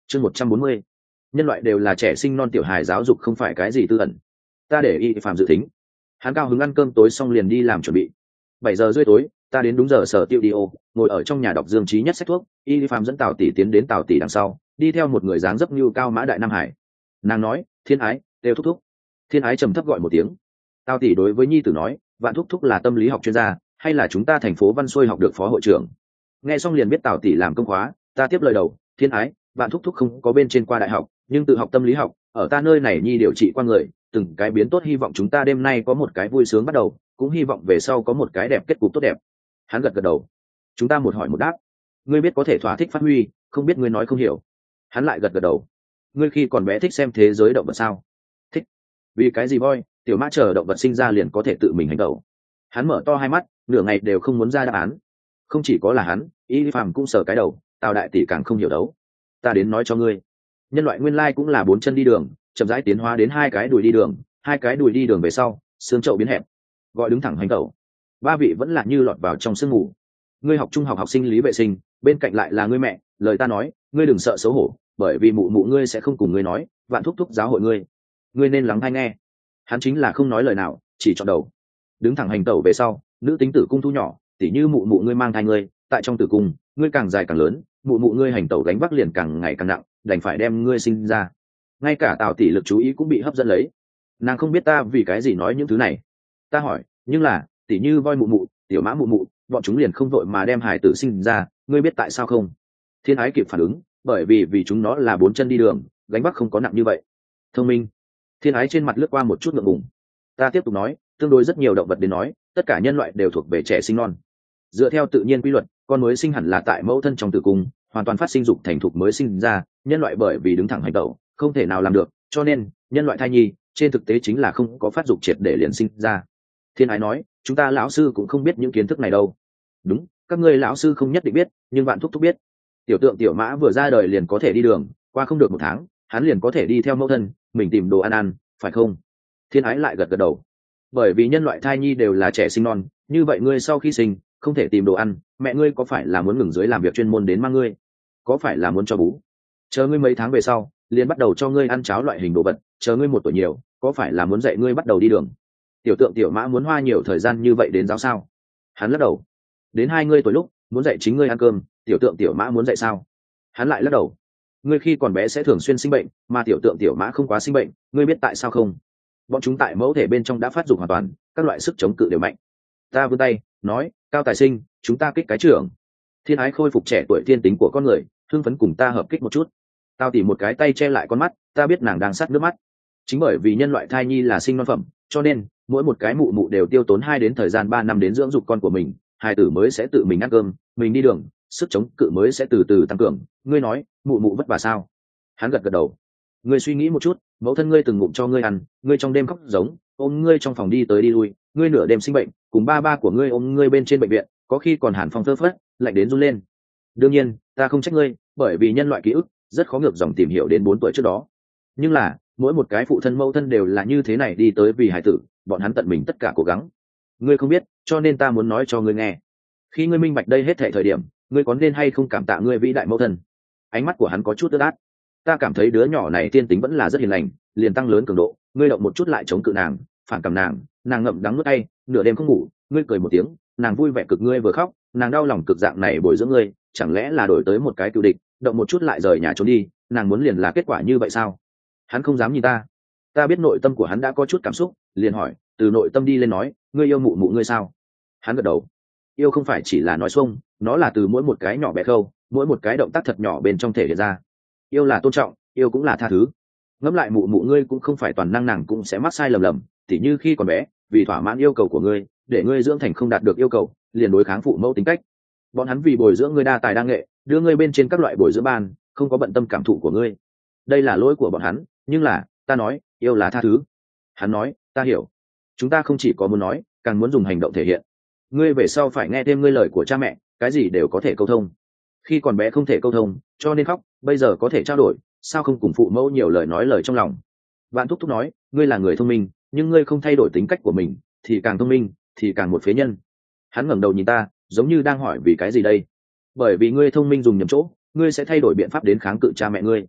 Chương 140. Nhân loại đều là trẻ sinh non tiểu hài, giáo dục không phải cái gì tư ẩn. Ta để Y Phạm dự tính. Hắn cao hứng ăn cơm tối xong liền đi làm chuẩn bị. 7 giờ rưỡi tối, ta đến đúng giờ sở tiêu đi ô, ngồi ở trong nhà đọc Dương Trí Nhất sách thuốc. Y Phạm dẫn Tào tỷ tiến đến Tào tỷ đằng sau, đi theo một người dáng dấp như cao mã đại nam hải. Nàng nói, Thiên Ái, đều thúc thúc. Thiên Ái trầm thấp gọi một tiếng. Tào tỷ đối với nhi tử nói, Vạn thúc thúc là tâm lý học chuyên gia, hay là chúng ta thành phố Văn Xôi học được phó hội trưởng? Nghe xong liền biết Tào tỷ làm công khóa. Ta tiếp lời đầu, Thiên Ái, Vạn thúc thúc không có bên trên qua đại học, nhưng tự học tâm lý học, ở ta nơi này nhi điều trị qua người, từng cái biến tốt. Hy vọng chúng ta đêm nay có một cái vui sướng bắt đầu, cũng hy vọng về sau có một cái đẹp kết cục tốt đẹp. Hắn gật gật đầu. Chúng ta một hỏi một đáp. Ngươi biết có thể thỏa thích phát huy, không biết ngươi nói không hiểu. Hắn lại gật gật đầu. Ngươi khi còn bé thích xem thế giới động vật sao? Thích. Vì cái gì boy, tiểu mã chờ động vật sinh ra liền có thể tự mình hành động? Hắn mở to hai mắt, nửa ngày đều không muốn ra đáp án. Không chỉ có là hắn, Y Phạm cũng sờ cái đầu. Tào đại tỷ càng không hiểu đấu. Ta đến nói cho ngươi, nhân loại nguyên lai cũng là 4 chân đi đường, chậm rãi tiến hóa đến 2 cái đùi đi đường, 2 cái đùi đi đường về sau, xương chậu biến hẹp, gọi đứng thẳng hành tẩu. 3 vị vẫn là như lọt vào trong sương mù. Ngươi học trung học học sinh lý vệ sinh, bên cạnh lại là ngươi mẹ. Lời ta nói, ngươi đừng sợ xấu hổ, bởi vì mụ mụ ngươi sẽ không cùng ngươi nói, Vạn thúc thúc giáo hội ngươi. Ngươi nên lắng hay nghe. Hắn chính là không nói lời nào, chỉ chọn đầu. Đứng thẳng hành tẩu về sau, nữ tính tử cung thu nhỏ, tỉ như mụ mụ ngươi mang thai ngươi, tại trong tử cung, ngươi càng dài càng lớn, mụ mụ ngươi hành tẩu gánh vác liền càng ngày càng nặng, đành phải đem ngươi sinh ra. Ngay cả Tào tỷ lực chú ý cũng bị hấp dẫn lấy. Nàng không biết ta vì cái gì nói những thứ này. Ta hỏi, nhưng là tỉ như voi mụ mụ, tiểu mã mụ mụ, bọn chúng liền không vội mà đem hài tử sinh ra, ngươi biết tại sao không? Thiên Ái kịp phản ứng, bởi vì chúng nó là 4 chân đi đường, gánh vác không có nặng như vậy. Thông minh. Thiên Ái trên mặt lướt qua một chút ngượng ngùng. Ta tiếp tục nói, tương đối rất nhiều động vật đến nói, tất cả nhân loại đều thuộc về trẻ sinh non. Dựa theo tự nhiên quy luật, con mới sinh hẳn là tại mẫu thân trong tử cung, hoàn toàn phát sinh dục thành thục mới sinh ra. Nhân loại bởi vì đứng thẳng hành tẩu, không thể nào làm được, cho nên nhân loại thai nhi trên thực tế chính là không có phát dục triệt để liền sinh ra. Thiên Ái nói, chúng ta lão sư cũng không biết những kiến thức này đâu. Đúng, các ngươi lão sư không nhất định biết, nhưng Vạn thúc thúc biết. Tiểu tượng tiểu mã vừa ra đời liền có thể đi đường, qua không được 1 tháng, hắn liền có thể đi theo mẫu thân mình tìm đồ ăn, phải không? Thiên Ái lại gật gật đầu. Bởi vì nhân loại thai nhi đều là trẻ sinh non, như vậy ngươi sau khi sinh không thể tìm đồ ăn, mẹ ngươi có phải là muốn ngừng dưới làm việc chuyên môn đến mang ngươi? Có phải là muốn cho bú? Chờ ngươi mấy tháng về sau liền bắt đầu cho ngươi ăn cháo loại hình đồ vật, chờ ngươi 1 tuổi nhiều, có phải là muốn dạy ngươi bắt đầu đi đường? Tiểu tượng tiểu mã muốn hoa nhiều thời gian như vậy đến giáo sao? Hắn lắc đầu. Đến 2 ngươi tuổi lúc muốn dạy chính ngươi ăn cơm, tiểu tượng tiểu mã muốn dạy sao? Hắn lại lắc đầu. Ngươi khi còn bé sẽ thường xuyên sinh bệnh, mà tiểu tượng tiểu mã không quá sinh bệnh, ngươi biết tại sao không? Bọn chúng tại mẫu thể bên trong đã phát dục hoàn toàn, các loại sức chống cự đều mạnh. Ta vươn tay nói, Cao Tài Sinh, chúng ta kích cái trưởng. Thiên Ái khôi phục trẻ tuổi thiên tính của con người, hưng phấn cùng ta hợp kích một chút. Tao tỉ một cái tay che lại con mắt, ta biết nàng đang sát nước mắt. Chính bởi vì nhân loại thai nhi là sinh non phẩm, cho nên mỗi một cái mụ mụ đều tiêu tốn 2 đến thời gian 3 năm đến dưỡng dục con của mình, hài tử mới sẽ tự mình ăn cơm, mình đi đường, sức chống cự mới sẽ từ từ tăng cường. Ngươi nói, mụ mụ vất vả sao? Hắn gật gật đầu. Ngươi suy nghĩ một chút, mẫu thân ngươi từng ngụm cho ngươi ăn, ngươi trong đêm khóc giống, ôm ngươi trong phòng đi tới đi lui, ngươi nửa đêm sinh bệnh, cùng ba của ngươi ôm ngươi bên trên bệnh viện, có khi còn hàn phong phơ phất, lạnh đến run lên. Đương nhiên, ta không trách ngươi, bởi vì nhân loại ký ức rất khó ngược dòng tìm hiểu đến 4 tuổi trước đó. Nhưng là, mỗi một cái phụ thân mẫu thân đều là như thế này đi tới vì hải tử, bọn hắn tận mình tất cả cố gắng. Ngươi không biết, cho nên ta muốn nói cho ngươi nghe. Khi ngươi minh bạch đây hết thảy thời điểm, ngươi có nên hay không cảm tạ ngươi vĩ đại mẫu thân? Ánh mắt của hắn có chút ướt át. Ta cảm thấy đứa nhỏ này tiên tính vẫn là rất hiền lành, liền tăng lớn cường độ, ngươi động một chút lại chống cự nàng, phản cảm nàng, nàng ngậm đắng nuốt cay, nửa đêm không ngủ, ngươi cười một tiếng, nàng vui vẻ cực, ngươi vừa khóc, nàng đau lòng cực, dạng này bồi dưỡng ngươi, chẳng lẽ là đổi tới một cái cựu địch, động một chút lại rời nhà trốn đi, nàng muốn liền là kết quả như vậy sao? Hắn không dám nhìn ta. Ta biết nội tâm của hắn đã có chút cảm xúc, liền hỏi, từ nội tâm đi lên nói, ngươi yêu mụ mụ ngươi sao? Hắn gật đầu. Yêu không phải chỉ là nói xuông, nó là từ mỗi một cái nhỏ bé khâu, mỗi một cái động tác thật nhỏ bên trong thể hiện ra. Yêu là tôn trọng, yêu cũng là tha thứ. Ngẫm lại mụ mụ ngươi cũng không phải toàn năng, nàng cũng sẽ mắc sai lầm, tỉ như khi còn bé, vì thỏa mãn yêu cầu của ngươi, để ngươi dưỡng thành không đạt được yêu cầu, liền đối kháng phụ mẫu tính cách. Bọn hắn vì bồi dưỡng ngươi đa tài đa nghệ, đưa ngươi bên trên các loại bồi dưỡng ban, không có bận tâm cảm thụ của ngươi. Đây là lỗi của bọn hắn, nhưng là, ta nói, yêu là tha thứ. Hắn nói, ta hiểu. Chúng ta không chỉ có muốn nói, càng muốn dùng hành động thể hiện. Ngươi về sau phải nghe thêm ngươi lời của cha mẹ, cái gì đều có thể câu thông. Khi còn bé không thể câu thông, cho nên khóc, bây giờ có thể trao đổi, sao không cùng phụ mẫu nhiều lời nói lời trong lòng? Vạn thúc thúc nói, ngươi là người thông minh, nhưng ngươi không thay đổi tính cách của mình, thì càng thông minh, thì càng một phế nhân. Hắn ngẩng đầu nhìn ta, giống như đang hỏi vì cái gì đây? Bởi vì ngươi thông minh dùng nhầm chỗ, ngươi sẽ thay đổi biện pháp đến kháng cự cha mẹ ngươi.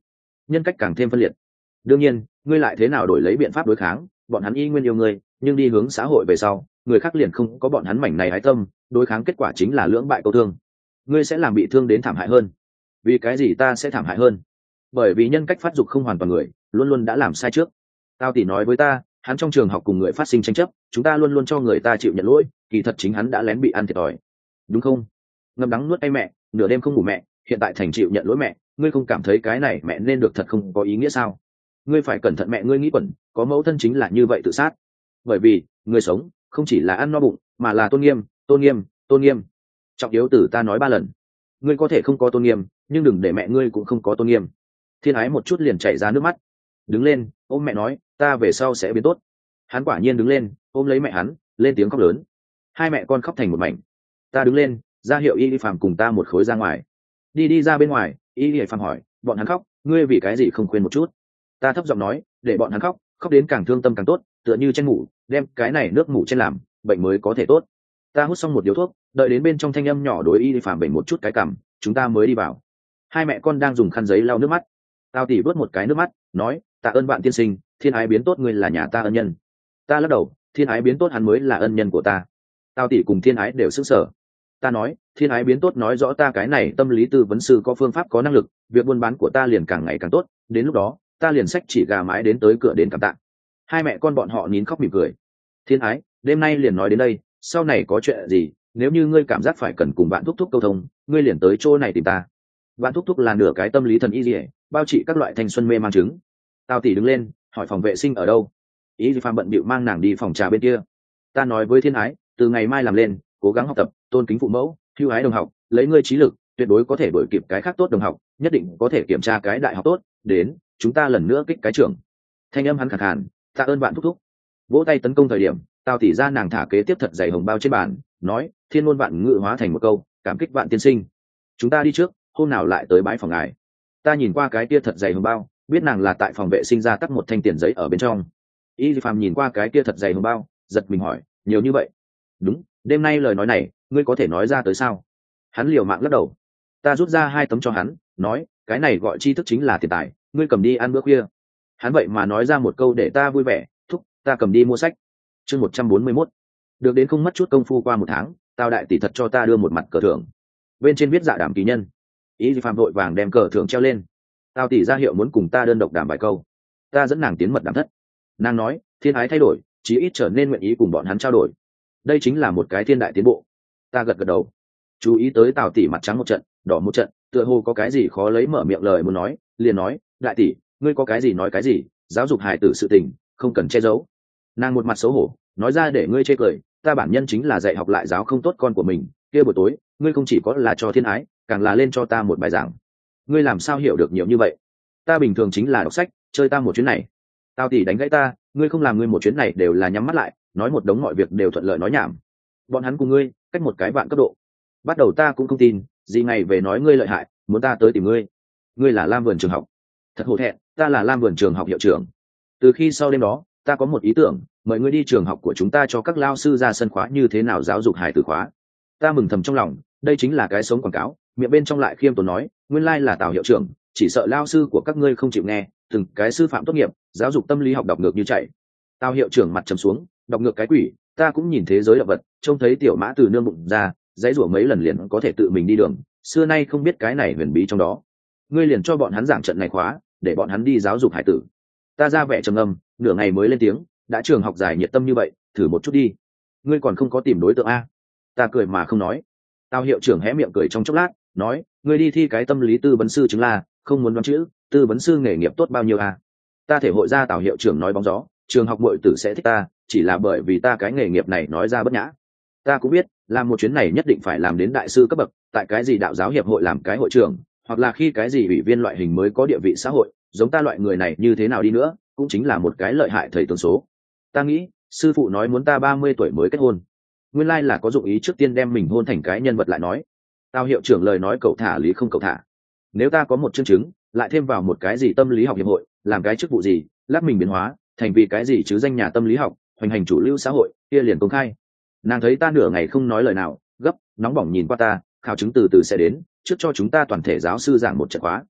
nhân cách càng thêm phân liệt. Đương nhiên ngươi lại thế nào đổi lấy biện pháp đối kháng, bọn hắn y nguyên yêu ngươi, nhưng đi hướng xã hội về sau, người khác liền không có bọn hắn mảnh này hái tâm, đối kháng kết quả chính là lưỡng bại câu thương. Ngươi sẽ làm bị thương đến thảm hại hơn. Vì cái gì ta sẽ thảm hại hơn? Bởi vì nhân cách phát dục không hoàn toàn người luôn luôn đã làm sai trước. Tao tỷ nói với ta, hắn trong trường học cùng người phát sinh tranh chấp, chúng ta luôn luôn cho người ta chịu nhận lỗi, kỳ thật chính hắn đã lén bị ăn thiệt thòi, đúng không? Ngậm đắng nuốt cay mẹ, nửa đêm không ngủ mẹ, hiện tại thành chịu nhận lỗi mẹ, ngươi không cảm thấy cái này mẹ nên được thật không có ý nghĩa sao? Ngươi phải cẩn thận mẹ ngươi nghĩ quẩn, có mẫu thân chính là như vậy tự sát. Bởi vì người sống không chỉ là ăn no bụng, mà là tôn nghiêm, tôn nghiêm, tôn nghiêm. Trọng yếu từ ta nói 3 lần. Ngươi có thể không có tôn nghiêm, nhưng đừng để mẹ ngươi cũng không có tôn nghiêm. Thiên Ái một chút liền chảy ra nước mắt, đứng lên ôm mẹ nói, ta về sau sẽ biến tốt. Hắn quả nhiên đứng lên ôm lấy mẹ hắn, lên tiếng khóc lớn. Hai mẹ con khóc thành một mảnh. Ta đứng lên ra hiệu Y Phàm cùng ta một khối ra ngoài. Đi ra bên ngoài, Y Phàm hỏi, bọn hắn khóc, ngươi vì cái gì không khuyên một chút? Ta thấp giọng nói, để bọn hắn khóc, khóc đến càng thương tâm càng tốt, tựa như chen ngủ, đem cái này nước ngủ chen làm, bệnh mới có thể tốt. Ta hút xong một điếu thuốc, đợi đến bên trong thanh âm nhỏ đối Y Phàm bệnh một chút cái cằm, chúng ta mới đi vào. Hai mẹ con đang dùng khăn giấy lau nước mắt. Tao tỉ vớt một cái nước mắt, nói, tạ ơn bạn tiên sinh, Thiên Ái biến tốt ngươi là nhà ta ân nhân. Ta lắc đầu, Thiên Ái biến tốt hắn mới là ân nhân của ta. Tao tỉ cùng Thiên Ái đều sững sờ. Ta nói, Thiên Ái biến tốt nói rõ ta cái này tâm lý tư vấn sư có phương pháp có năng lực, việc buôn bán của ta liền càng ngày càng tốt, đến lúc đó ta liền xách chỉ gà mái đến tới cửa đến cảm tạ. Hai mẹ con bọn họ nín khóc mỉm cười. Thiên Ái, đêm nay liền nói đến đây, sau này có chuyện gì, nếu như ngươi cảm giác phải cần cùng bạn thúc thúc câu thông, ngươi liền tới chỗ này tìm ta. Bạn thúc thúc là nửa cái tâm lý thần y dỉa, bao trị các loại thanh xuân mê mang chứng. Tao tỉ đứng lên hỏi phòng vệ sinh ở đâu. Y Phàm bận bịu mang nàng đi phòng trà bên kia. Ta nói với Thiên Ái, từ ngày mai làm lên, cố gắng học tập, tôn kính phụ mẫu, hưu ái đồng học, lấy ngươi trí lực tuyệt đối có thể đuổi kịp cái khác tốt đồng học, nhất định có thể kiểm tra cái đại học tốt, đến chúng ta lần nữa kích cái trưởng. Thanh âm hắn khàn khàn, tạ ơn bạn thúc thúc. Vỗ tay tấn công thời điểm, tao tỉ ra nàng thả kế tiếp thật dày hồng bao trên bàn, nói, thiên ngôn vạn ngữ hóa thành một câu, cảm kích bạn tiên sinh. Chúng ta đi trước, hôm nào lại tới bãi phòng ngài. Ta nhìn qua cái kia thật dày hồng bao, biết nàng là tại phòng vệ sinh ra tắt một thanh tiền giấy ở bên trong. Y Phàm nhìn qua cái kia thật dày hồng bao, giật mình hỏi, nhiều như vậy? Đúng, đêm nay lời nói này ngươi có thể nói ra tới sao? Hắn liều mạng lắc đầu. Ta rút ra 2 tấm cho hắn, nói, cái này gọi tri thức chính là tiền tài, ngươi cầm đi ăn bữa khuya. Hắn vậy mà nói ra một câu để ta vui vẻ, thúc, ta cầm đi mua sách. Chương 141. Được đến không mất chút công phu qua 1 tháng, Tao đại tỷ thật cho ta đưa một mặt cờ thưởng, bên trên viết dạ đảm kỳ nhân. Y Phàm vội vàng đem cờ thưởng treo lên. Tao tỷ ra hiệu muốn cùng ta đơn độc đàm vài câu. Ta dẫn nàng tiến mật đàm thất. Nàng nói, Thiên Ái thay đổi, chí ít trở nên nguyện ý cùng bọn hắn trao đổi. Đây chính là một cái thiên đại tiến bộ. Ta gật gật đầu. Chú ý tới Tào tỷ mặt trắng một trận, đỏ một trận, tựa hồ có cái gì khó lấy mở miệng lời muốn nói, liền nói, đại tỷ, ngươi có cái gì nói cái gì, giáo dục hài tử sự tình, không cần che giấu. Nàng một mặt xấu hổ, nói ra để ngươi chê cười, ta bản nhân chính là dạy học lại giáo không tốt con của mình, kia buổi tối, ngươi không chỉ có là cho Thiên Ái, càng là lên cho ta một bài giảng. Ngươi làm sao hiểu được nhiều như vậy? Ta bình thường chính là đọc sách, chơi ta một chuyến này. Tao tỷ đánh gãy ta, ngươi không làm ngươi một chuyến này đều là nhắm mắt lại, nói một đống mọi việc đều thuận lợi nói nhảm. Bọn hắn cùng ngươi cách một cái vạn cấp độ. Bắt đầu ta cũng không tin, gì ngày về nói ngươi lợi hại, muốn ta tới tìm ngươi. Ngươi là Lam Vườn trường học. Thật hổ thẹn, ta là Lam Vườn trường học hiệu trưởng. Từ khi sau đêm đó, ta có một ý tưởng, mời ngươi đi trường học của chúng ta cho các lao sư ra sân khóa như thế nào giáo dục hài tử khóa. Ta mừng thầm trong lòng, đây chính là cái sống quảng cáo, miệng bên trong lại khiêm tốn nói, nguyên lai là Tào hiệu trưởng, chỉ sợ lao sư của các ngươi không chịu nghe, từng cái sư phạm tốt nghiệp, giáo dục tâm lý học đọc ngược như chạy. Tào hiệu trưởng mặt trầm xuống, đọc ngược cái quỷ, ta cũng nhìn thế giới động vật, trông thấy tiểu mã từ nương bụng ra, dãy rủa mấy lần liền có thể tự mình đi đường, xưa nay không biết cái này huyền bí trong đó. Ngươi liền cho bọn hắn giảng trận này khóa, để bọn hắn đi giáo dục hải tử. Ta ra vẻ trầm ngâm, nửa ngày mới lên tiếng, đã trường học dài nhiệt tâm như vậy, thử một chút đi. Ngươi còn không có tìm đối tượng a? Ta cười mà không nói. Tào hiệu trưởng hé miệng cười trong chốc lát, nói, ngươi đi thi cái tâm lý tư vấn sư chứng là, không muốn đoán chữ, tư vấn sư nghề nghiệp tốt bao nhiêu à? Ta thể hội ra Tào hiệu trưởng nói bóng gió, trường học muội tử sẽ thích ta, chỉ là bởi vì ta cái nghề nghiệp này nói ra bất nhã. Ta cũng biết, làm một chuyến này nhất định phải làm đến đại sư cấp bậc, tại cái gì đạo giáo hiệp hội làm cái hội trưởng, hoặc là khi cái gì ủy viên loại hình mới có địa vị xã hội, giống ta loại người này như thế nào đi nữa, cũng chính là một cái lợi hại thầy tướng số. Ta nghĩ, sư phụ nói muốn ta 30 tuổi mới kết hôn, nguyên lai là có dụng ý trước tiên đem mình hôn thành cái nhân vật lại nói. Tao hiệu trưởng lời nói cậu thả lý không cậu thả. Nếu ta có một chương chứng, lại thêm vào một cái gì tâm lý học hiệp hội, làm cái chức vụ gì, lát mình biến hóa thành vì cái gì chứ danh nhà tâm lý học, hoành hành chủ lưu xã hội, kia liền công khai. Nàng thấy ta nửa ngày không nói lời nào, gấp nóng bỏng nhìn qua ta, khảo chứng từ từ sẽ đến, trước cho chúng ta toàn thể giáo sư giảng một trận khóa.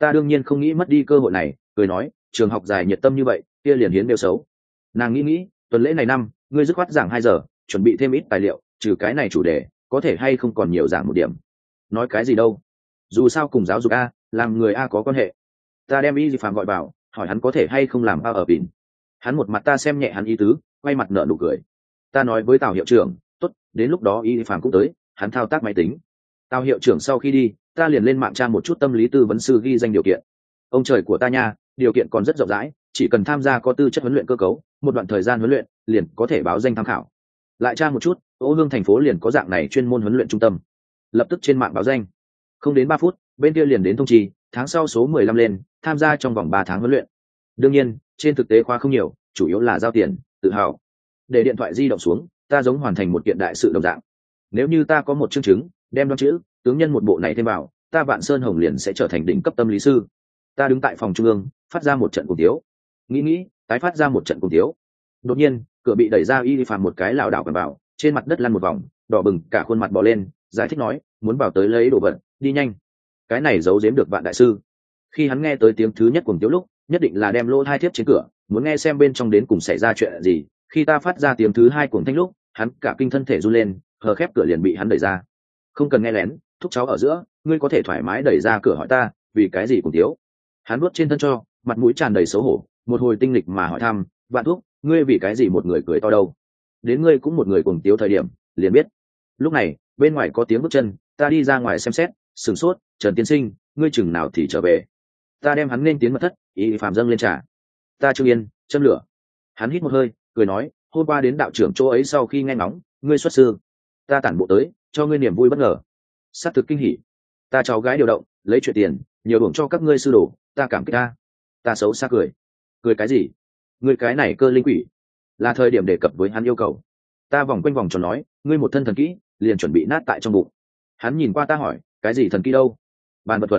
Ta đương nhiên không nghĩ mất đi cơ hội này, cười nói trường học dài nhiệt tâm như vậy, kia liền hiến đều xấu. Nàng nghĩ tuần lễ này năm ngươi dứt khoát giảng 2 giờ, chuẩn bị thêm ít tài liệu, trừ cái này chủ đề có thể hay không còn nhiều giảng một điểm. Nói cái gì đâu, dù sao cùng giáo dục a, làm người a có quan hệ. Ta đem y phạm gọi vào, hỏi hắn có thể hay không làm bao ở bỉn. Hắn một mặt ta xem nhẹ hắn ý tứ, quay mặt nở nụ cười. Ta nói với Tào hiệu trưởng, tốt, đến lúc đó y phạm cũng tới. Hắn thao tác máy tính. Tào hiệu trưởng sau khi đi, ta liền lên mạng tra một chút tâm lý tư vấn sư ghi danh điều kiện. Ông trời của ta nha, điều kiện còn rất rộng rãi, chỉ cần tham gia có tư chất huấn luyện cơ cấu, một đoạn thời gian huấn luyện liền có thể báo danh tham khảo. Lại tra một chút, Ô Hương thành phố liền có dạng này chuyên môn huấn luyện trung tâm. Lập tức trên mạng báo danh. Không đến 3 phút, bên kia liền đến thông chi, tháng sau số 15 lên, tham gia trong vòng 3 tháng huấn luyện. Đương nhiên, trên thực tế khóa không nhiều, chủ yếu là giao tiền, tự hào. Để điện thoại di động xuống, ta giống hoàn thành một kiện đại sự đồng dạng. Nếu như ta có một chương chứng, đem đoán chữ tướng nhân một bộ này thêm vào, ta Vạn Sơn Hồng liền sẽ trở thành đỉnh cấp tâm lý sư. Ta đứng tại phòng trung ương, phát ra một trận cùng tiếu. Nghĩ, tái phát ra một trận cùng tiếu. Đột nhiên, cửa bị đẩy ra, y phàm một cái lảo đảo quằn vào, trên mặt đất lăn một vòng, đỏ bừng cả khuôn mặt bò lên, giải thích nói, muốn vào tới lấy đồ vật, đi nhanh. Cái này giấu giếm được Vạn đại sư. Khi hắn nghe tới tiếng thứ nhất cuồng tiếu lúc, nhất định là đem lỗ hai thiếp trên cửa, muốn nghe xem bên trong đến cùng xảy ra chuyện gì. Khi ta phát ra tiếng thứ hai cuồng thanh lúc, hắn cả kinh thân thể run lên, hờ khép cửa liền bị hắn đẩy ra. Không cần nghe lén, thúc cháu ở giữa, ngươi có thể thoải mái đẩy ra cửa hỏi ta, vì cái gì cuồng tiếu. Hắn nuốt trên thân cho, mặt mũi tràn đầy xấu hổ, một hồi tinh lịch mà hỏi thăm, Vạn thúc, ngươi vì cái gì một người cười to đâu? Đến ngươi cũng một người cuồng tiếu thời điểm, liền biết. Lúc này, bên ngoài có tiếng bước chân, ta đi ra ngoài xem xét, sửng sốt, Trần tiên sinh, ngươi chừng nào thì trở về. Ta đem hắn nên tiến mật thất, y phàm dâng lên trà. Ta trương yên, châm lửa. Hắn hít một hơi, cười nói, hôm qua đến đạo trưởng chỗ ấy sau khi nghe ngóng, ngươi xuất sư. Ta tản bộ tới, cho ngươi niềm vui bất ngờ. Sát thực kinh hỉ. Ta cháu gái điều động, lấy chuyện tiền, nhiều hưởng cho các ngươi sư đồ, ta cảm kích ta. Ta xấu xa cười. Cười cái gì? Ngươi cái này cơ linh quỷ. Là thời điểm đề cập với hắn yêu cầu. Ta vòng quanh vòng tròn nói, ngươi một thân thần kỹ, liền chuẩn bị nát tại trong bụng. Hắn nhìn qua ta hỏi, cái gì thần kỹ đâu? Bàn vật thuật.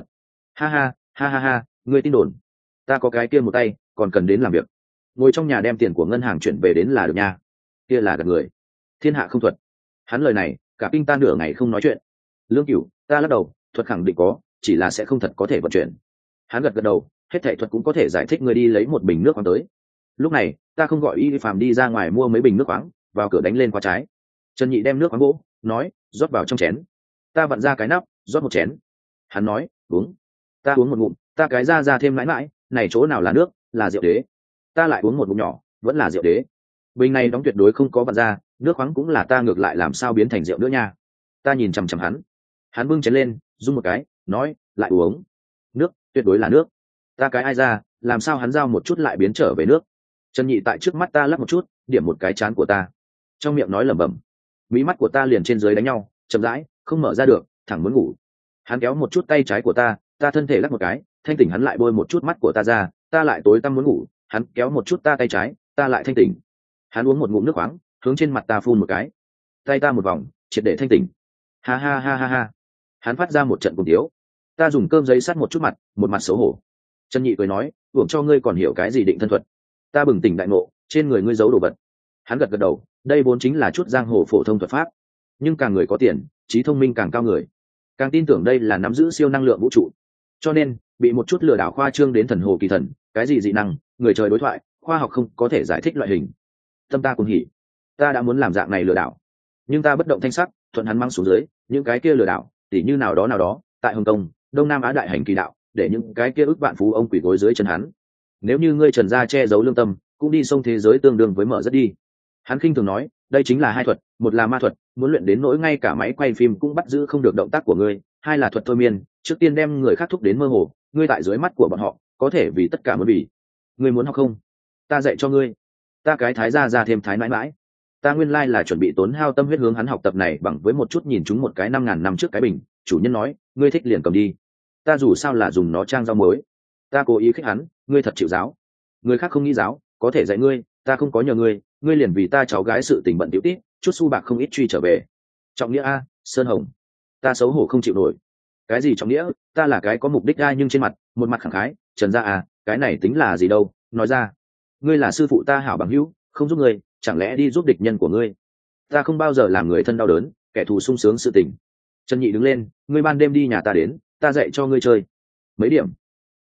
Ha, ngươi tin đồn. Ta có cái kia một tay, còn cần đến làm việc. Ngồi trong nhà đem tiền của ngân hàng chuyển về đến là được nha. Kia là gạt người. Thiên hạ không thuật. Hắn lời này, cả kinh ta nửa ngày không nói chuyện. Lương Cửu, ta lắc đầu, thuật khẳng định có, chỉ là sẽ không thật có thể vận chuyển. Hắn gật đầu, hết thảy thuật cũng có thể giải thích, ngươi đi lấy một bình nước khoáng tới. Lúc này, ta không gọi y phàm đi ra ngoài mua mấy bình nước khoáng, vào cửa đánh lên qua trái. Trần Nhị đem nước khoáng gỗ, nói, rót vào trong chén. Ta vặn ra cái nắp, rót một chén. Hắn nói, uống. Ta uống một ngụm, ta cái ra thêm mãi, này chỗ nào là nước, là rượu đế. Ta lại uống một ngụm nhỏ, vẫn là rượu đế. Bình này đóng tuyệt đối không có vặn ra, nước khoáng cũng là ta ngược lại làm sao biến thành rượu nữa nha. Ta nhìn chằm chằm hắn. Hắn bưng chén lên, rung một cái, nói, lại uống. Nước, tuyệt đối là nước. Ta cái ai ra, làm sao hắn giao một chút lại biến trở về nước. Trần Nhị tại trước mắt ta lắc một chút, điểm một cái chán của ta. Trong miệng nói lẩm bẩm. Mí mắt của ta liền trên dưới đánh nhau, chậm rãi, không mở ra được, thẳng muốn ngủ. Hắn kéo một chút tay trái của ta thân thể lắc một cái, thanh tỉnh. Hắn lại bôi một chút mắt của ta ra, ta lại tối tăm muốn ngủ. Hắn kéo một chút ta tay trái, ta lại thanh tỉnh. Hắn uống một ngụm nước khoáng, hướng trên mặt ta phun một cái. Tay ta một vòng, triệt để thanh tỉnh. Ha. Hắn phát ra một trận cùng tiếu. Ta dùng cơm giấy sắt một chút mặt, một mặt xấu hổ. Trần Nhị cười nói, hưởng cho ngươi còn hiểu cái gì định thân thuật. Ta bừng tỉnh đại ngộ, trên người ngươi giấu đồ vật. Hắn gật đầu, đây vốn chính là chút giang hồ phổ thông thuật pháp, nhưng càng người có tiền, trí thông minh càng cao người, càng tin tưởng đây là nắm giữ siêu năng lượng vũ trụ. Cho nên bị một chút lừa đảo khoa trương đến thần hồ kỳ thần, cái gì dị năng, người trời đối thoại, khoa học không có thể giải thích loại hình. Tâm ta cuồng hỉ, ta đã muốn làm dạng này lừa đảo, nhưng ta bất động thanh sắc, thuận hắn mang xuống dưới. Những cái kia lừa đảo, tỉ như nào đó tại Hồng Kông, Đông Nam Á đại hành kỳ đạo, để những cái kia ước vạn phú ông quỷ gối dưới chân hắn. Nếu như ngươi Trần gia che giấu lương tâm, cũng đi sông thế giới tương đương với mở rất đi. Hắn khinh thường nói, đây chính là hai thuật, một là ma thuật, muốn luyện đến nỗi ngay cả máy quay phim cũng bắt giữ không được động tác của ngươi. Hai là thuật thôi miên, trước tiên đem người khác thúc đến mơ hồ, ngươi tại dưới mắt của bọn họ có thể vì tất cả muốn vì. Ngươi muốn học không? Ta dạy cho ngươi. Ta cái thái gia ra thêm thái mãi mãi. Ta nguyên lai là chuẩn bị tốn hao tâm huyết hướng hắn học tập này bằng với một chút nhìn chúng một cái 5.000 năm trước cái bình. Chủ nhân nói, ngươi thích liền cầm đi. Ta dù sao là dùng nó trang rau mới. Ta cố ý khích hắn, ngươi thật chịu giáo. Người khác không nghĩ giáo, có thể dạy ngươi, ta không có nhờ ngươi, ngươi liền vì ta cháu gái sự tình bận tiểu tít, chút xu bạc không ít truy trở về. Trọng nghĩa a, Sơn Hồng. Ta xấu hổ không chịu nổi. Cái gì trọng nghĩa, ta là cái có mục đích a, nhưng trên mặt, một mặt khẳng khái, Trần gia à, cái này tính là gì đâu, nói ra. Ngươi là sư phụ ta hảo bằng hữu, không giúp ngươi, chẳng lẽ đi giúp địch nhân của ngươi. Ta không bao giờ làm người thân đau đớn, kẻ thù sung sướng sự tình. Trần Nhị đứng lên, ngươi ban đêm đi nhà ta đến, ta dạy cho ngươi chơi. Mấy điểm.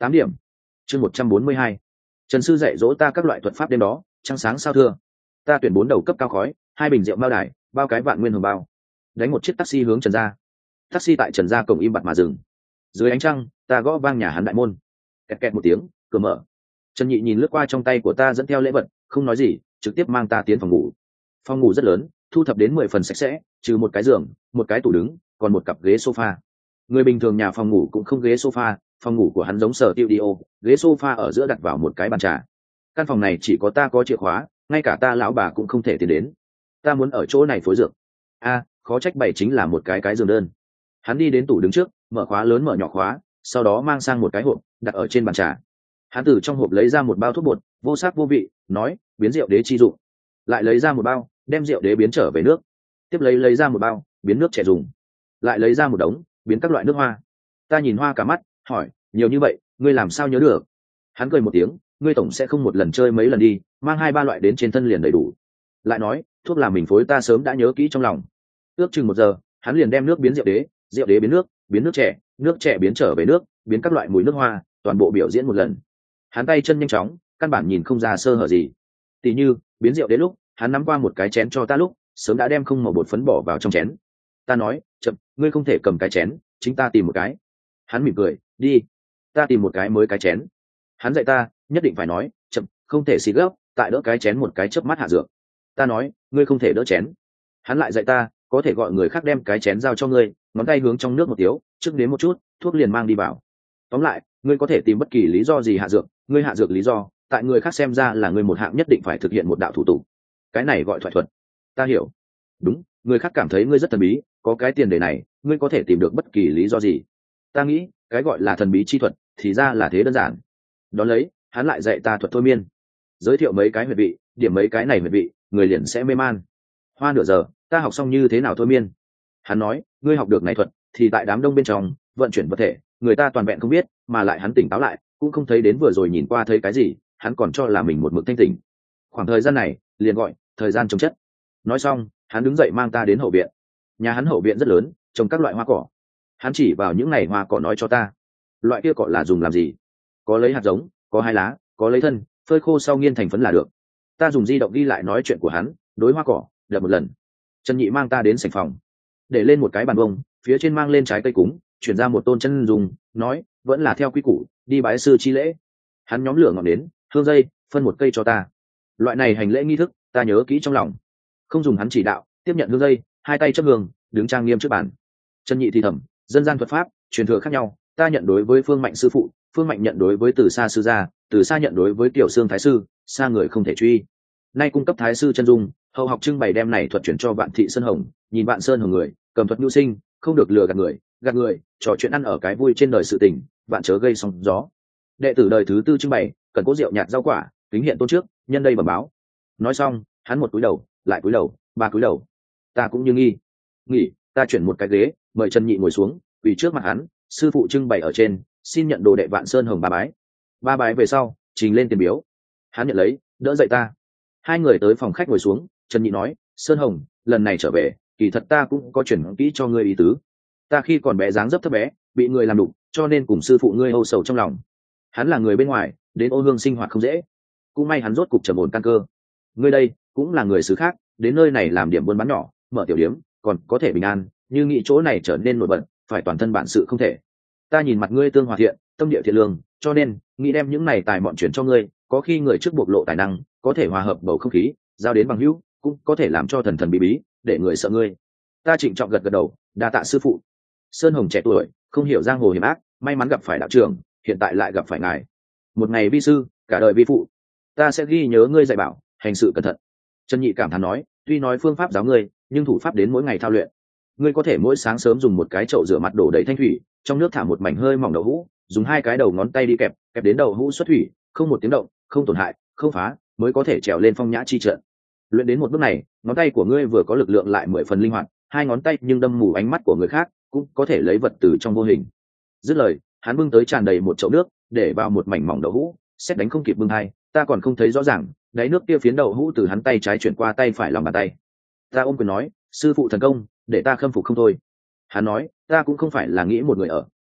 8 điểm. Chương 142. Trần sư dạy dỗ ta các loại thuật pháp đêm đó, trăng sáng sao thưa. Ta tuyển 4 đầu cấp cao khói, 2 bình rượu bao đài, bao cái vạn nguyên hồng bao. Đánh một chiếc taxi hướng Trần gia. Taxi tại Trần gia cổng im bặt mà dừng. Dưới ánh trăng, ta gõ vang nhà hắn đại môn. Kẹt kẹt một tiếng, cửa mở. Trần Nhị nhìn lướt qua trong tay của ta dẫn theo lễ vật, không nói gì, trực tiếp mang ta tiến phòng ngủ. Phòng ngủ rất lớn, thu thập đến 10 phần sạch sẽ, trừ một cái giường, một cái tủ đứng, còn một cặp ghế sofa. Người bình thường nhà phòng ngủ cũng không ghế sofa, phòng ngủ của hắn giống sở tiêu dio, ghế sofa ở giữa đặt vào một cái bàn trà. Căn phòng này chỉ có ta có chìa khóa, ngay cả ta lão bà cũng không thể tiến đến. Ta muốn ở chỗ này phối dược. Khó trách bày chính là một cái giường đơn. Hắn đi đến tủ đứng trước, mở khóa lớn mở nhỏ khóa, sau đó mang sang một cái hộp, đặt ở trên bàn trà. Hắn từ trong hộp lấy ra một bao thuốc bột, vô sắc vô vị, nói, biến rượu đế chi dụng. Lại lấy ra một bao, đem rượu đế biến trở về nước. Tiếp lấy ra một bao, biến nước trẻ dùng. Lại lấy ra một đống, biến các loại nước hoa. Ta nhìn hoa cả mắt, hỏi, nhiều như vậy, ngươi làm sao nhớ được? Hắn cười một tiếng, ngươi tổng sẽ không một lần chơi mấy lần đi, mang 2-3 loại đến trên thân liền đầy đủ. Lại nói, thuốc làm mình phối ta sớm đã nhớ kỹ trong lòng. Ước chừng 1 giờ, hắn liền đem nước biến rượu đế biến nước trẻ biến trở về nước, biến các loại mùi nước hoa, toàn bộ biểu diễn một lần. Hắn tay chân nhanh chóng, căn bản nhìn không ra sơ hở gì. Tỷ như biến rượu đế lúc, hắn nắm qua một cái chén cho ta lúc, sớm đã đem không màu bột phấn bỏ vào trong chén. Ta nói, chậm, ngươi không thể cầm cái chén, chính ta tìm một cái. Hắn mỉm cười, đi. Ta tìm một cái mới cái chén. Hắn dạy ta, nhất định phải nói, chậm, không thể xì gấp, tại đỡ cái chén một cái chớp mắt hạ dược. Ta nói, ngươi không thể đỡ chén. Hắn lại dạy ta, có thể gọi người khác đem cái chén giao cho ngươi, ngón tay hướng trong nước một tiếu, trước đến một chút, thuốc liền mang đi vào. Tóm lại, ngươi có thể tìm bất kỳ lý do gì hạ dược, ngươi hạ dược lý do, tại người khác xem ra là ngươi một hạng nhất định phải thực hiện một đạo thủ tục. Cái này gọi thoại thuật. Ta hiểu. Đúng, người khác cảm thấy ngươi rất thần bí, có cái tiền đề này, ngươi có thể tìm được bất kỳ lý do gì. Ta nghĩ, cái gọi là thần bí chi thuật, thì ra là thế đơn giản. Đón lấy, hắn lại dạy ta thuật thôi miên. Giới thiệu mấy cái huyệt vị, điểm mấy cái này huyệt vị, người liền sẽ mê man. Hoa nửa giờ, ta học xong như thế nào thôi miên. Hắn nói, ngươi học được này thuật, thì tại đám đông bên trong, vận chuyển vật thể, người ta toàn vẹn không biết, mà lại hắn tỉnh táo lại, cũng không thấy đến vừa rồi nhìn qua thấy cái gì, hắn còn cho là mình một mực thanh tỉnh. Khoảng thời gian này, liền gọi thời gian trồng chất. Nói xong, hắn đứng dậy mang ta đến hậu viện. Nhà hắn hậu viện rất lớn, trồng các loại hoa cỏ. Hắn chỉ vào những ngày hoa cỏ nói cho ta, loại kia cỏ là dùng làm gì. Có lấy hạt giống, có 2 lá, có lấy thân, phơi khô sau nghiên thành phấn là được. Ta dùng di động ghi lại nói chuyện của hắn, đối hoa cỏ đập một lần. Trần Nhị mang ta đến sảnh phòng, để lên một cái bàn bông, phía trên mang lên trái cây cúng, chuyển ra một tôn chân dùng, nói, vẫn là theo quy củ, đi bái sư chi lễ. Hắn nhóm lửa ngọn đến, hương dây, phân một cây cho ta. Loại này hành lễ nghi thức, ta nhớ kỹ trong lòng. Không dùng hắn chỉ đạo, tiếp nhận hương dây, 2 tay chấp hương, đứng trang nghiêm trước bàn. Trần Nhị thì thầm, dân gian thuật pháp, truyền thừa khác nhau, ta nhận đối với Phương Mạnh sư phụ, Phương Mạnh nhận đối với Từ Sa sư gia, Từ Sa nhận đối với Tiểu Sương thái sư, xa người không thể truy. Nay cung cấp thái sư chân dung, hậu học trưng bày đem này thuật chuyển cho Vạn Thị Sơn Hồng, nhìn Vạn Sơn Hồng người, cầm thuật nhu sinh, không được lừa gạt người, trò chuyện ăn ở cái vui trên đời sự tình, vạn chớ gây sóng gió. Đệ tử đời thứ 4 trưng bày, cần cố rượu nhạt rau quả, kính hiện tôn trước, nhân đây bẩm báo. Nói xong, hắn một cúi đầu, lại cúi đầu, 3 cúi đầu. Ta cũng như nghỉ, ta chuyển một cái ghế, mời Trần Nhị ngồi xuống, quỳ trước mặt hắn, sư phụ trưng bày ở trên, xin nhận đồ đệ Vạn Sơn Hồng 3 bái. 3 bái về sau, trình lên tiền biếu. Hắn nhận lấy, đỡ dậy ta. 2 người tới phòng khách ngồi xuống, Trần Nhị nói, Sơn Hồng, lần này trở về, kỳ thật ta cũng có chuyển kỹ cho ngươi ý tứ. Ta khi còn bé dáng dấp thấp bé, bị người làm đục, cho nên cùng sư phụ ngươi âu sầu trong lòng. Hắn là người bên ngoài, đến Ô Hương sinh hoạt không dễ, cũng may hắn rốt cục trầm ổn căn cơ. Ngươi đây cũng là người xứ khác, đến nơi này làm điểm buôn bán nhỏ, mở tiểu điếm, còn có thể bình an, như nghĩ chỗ này trở nên nổi bật, phải toàn thân bản sự không thể. Ta nhìn mặt ngươi tương hòa thiện, tâm địa thiện lương, cho nên nghĩ đem những này tài mọn chuyển cho ngươi, có khi người trước bộc lộ tài năng, có thể hòa hợp bầu không khí, giao đến bằng hữu, cũng có thể làm cho thần thần bí bí, để người sợ ngươi. Ta trịnh trọng gật đầu, đa tạ sư phụ. Sơn Hồng trẻ tuổi, không hiểu giang hồ hiểm ác, may mắn gặp phải đạo trưởng, hiện tại lại gặp phải ngài. Một ngày vi sư, cả đời vi phụ. Ta sẽ ghi nhớ ngươi dạy bảo, hành sự cẩn thận. Trần Nhị cảm thán nói, tuy nói phương pháp giáo ngươi, nhưng thủ pháp đến mỗi ngày thao luyện. Ngươi có thể mỗi sáng sớm dùng một cái chậu rửa mặt đổ đầy thanh thủy, trong nước thả một mảnh hơi mỏng đậu hũ, dùng 2 cái đầu ngón tay đi kẹp đến đậu hũ xuất thủy, không một tiếng động, không tổn hại, không phá, mới có thể trèo lên phong nhã chi trận. Luyện đến một bước này, ngón tay của ngươi vừa có lực lượng lại 10 phần linh hoạt, 2 ngón tay nhưng đâm mù ánh mắt của người khác, cũng có thể lấy vật từ trong vô hình. Dứt lời, hắn bưng tới tràn đầy một chậu nước, để vào một mảnh mỏng đậu hũ, xét đánh không kịp bưng hai, ta còn không thấy rõ ràng, đáy nước kia phiến đậu hũ từ hắn tay trái chuyển qua tay phải lòng bàn tay. Ta ôm quyền nói, sư phụ thần công, để ta khâm phục không thôi. Hắn nói, ta cũng không phải là nghĩ một người ở,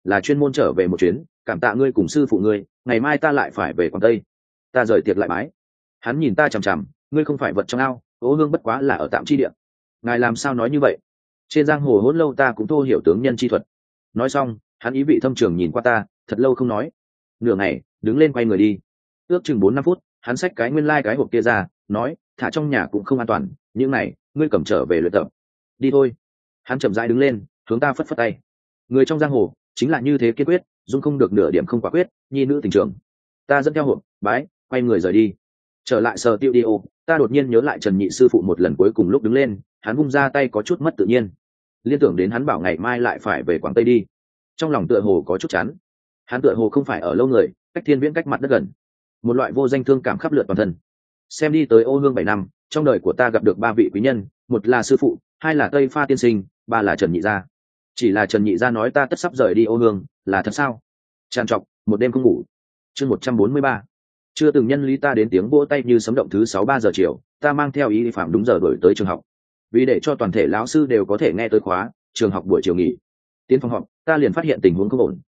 là chuyên môn trở về một chuyến, cảm tạ ngươi cùng sư phụ ngươi, ngày mai ta lại phải về Quảng Tây. Ta rời tiệc lại bái. Hắn nhìn ta chằm chằm, ngươi không phải vật trong ao, Ô Hương bất quá là ở tạm chi địa. Ngài làm sao nói như vậy? Trên giang hồ hỗn lâu ta cũng thô hiểu tướng nhân chi thuật. Nói xong, hắn ý vị thâm trường nhìn qua ta, thật lâu không nói. Nửa ngày, đứng lên quay người đi. Ước chừng 4-5 phút, hắn xách cái nguyên lai cái hộp kia ra, nói, thả trong nhà cũng không an toàn, những này, ngươi cầm trở về luyện tập. Đi thôi. Hắn chậm rãi đứng lên, hướng ta phất phất tay. Người trong giang hồ chính là như thế kiên quyết, dung không được nửa điểm không quả quyết, nhi nữ tình trường. Ta dẫn theo hộp, bái, quay người rời đi. Trở lại sở tiêu đi ô, ta đột nhiên nhớ lại Trần Nhị sư phụ một lần cuối cùng lúc đứng lên, hắn vung ra tay có chút mất tự nhiên. Liên tưởng đến hắn bảo ngày mai lại phải về Quảng Tây đi, trong lòng tựa hồ có chút chán. Hắn tựa hồ không phải ở lâu người, cách thiên viễn cách mặt đất gần, một loại vô danh thương cảm khắp lượt toàn thân. Xem đi tới Ô Hương 7 năm, trong đời của ta gặp được 3 vị quý nhân, một là sư phụ, 2 là Tây Pha tiên sinh, 3 là Trần Nhị gia. Chỉ là Trần Nhị gia nói ta tất sắp rời đi Ô Hương, là thật sao? Tràn trọc, một đêm không ngủ. Chương 143. Chưa từng nhân lý ta đến tiếng vỗ tay như sấm động thứ 6-3 giờ chiều, ta mang theo ý phạm đúng giờ đổi tới trường học. Vì để cho toàn thể lão sư đều có thể nghe tới khóa, trường học buổi chiều nghỉ. Tiến phòng họp, ta liền phát hiện tình huống không ổn.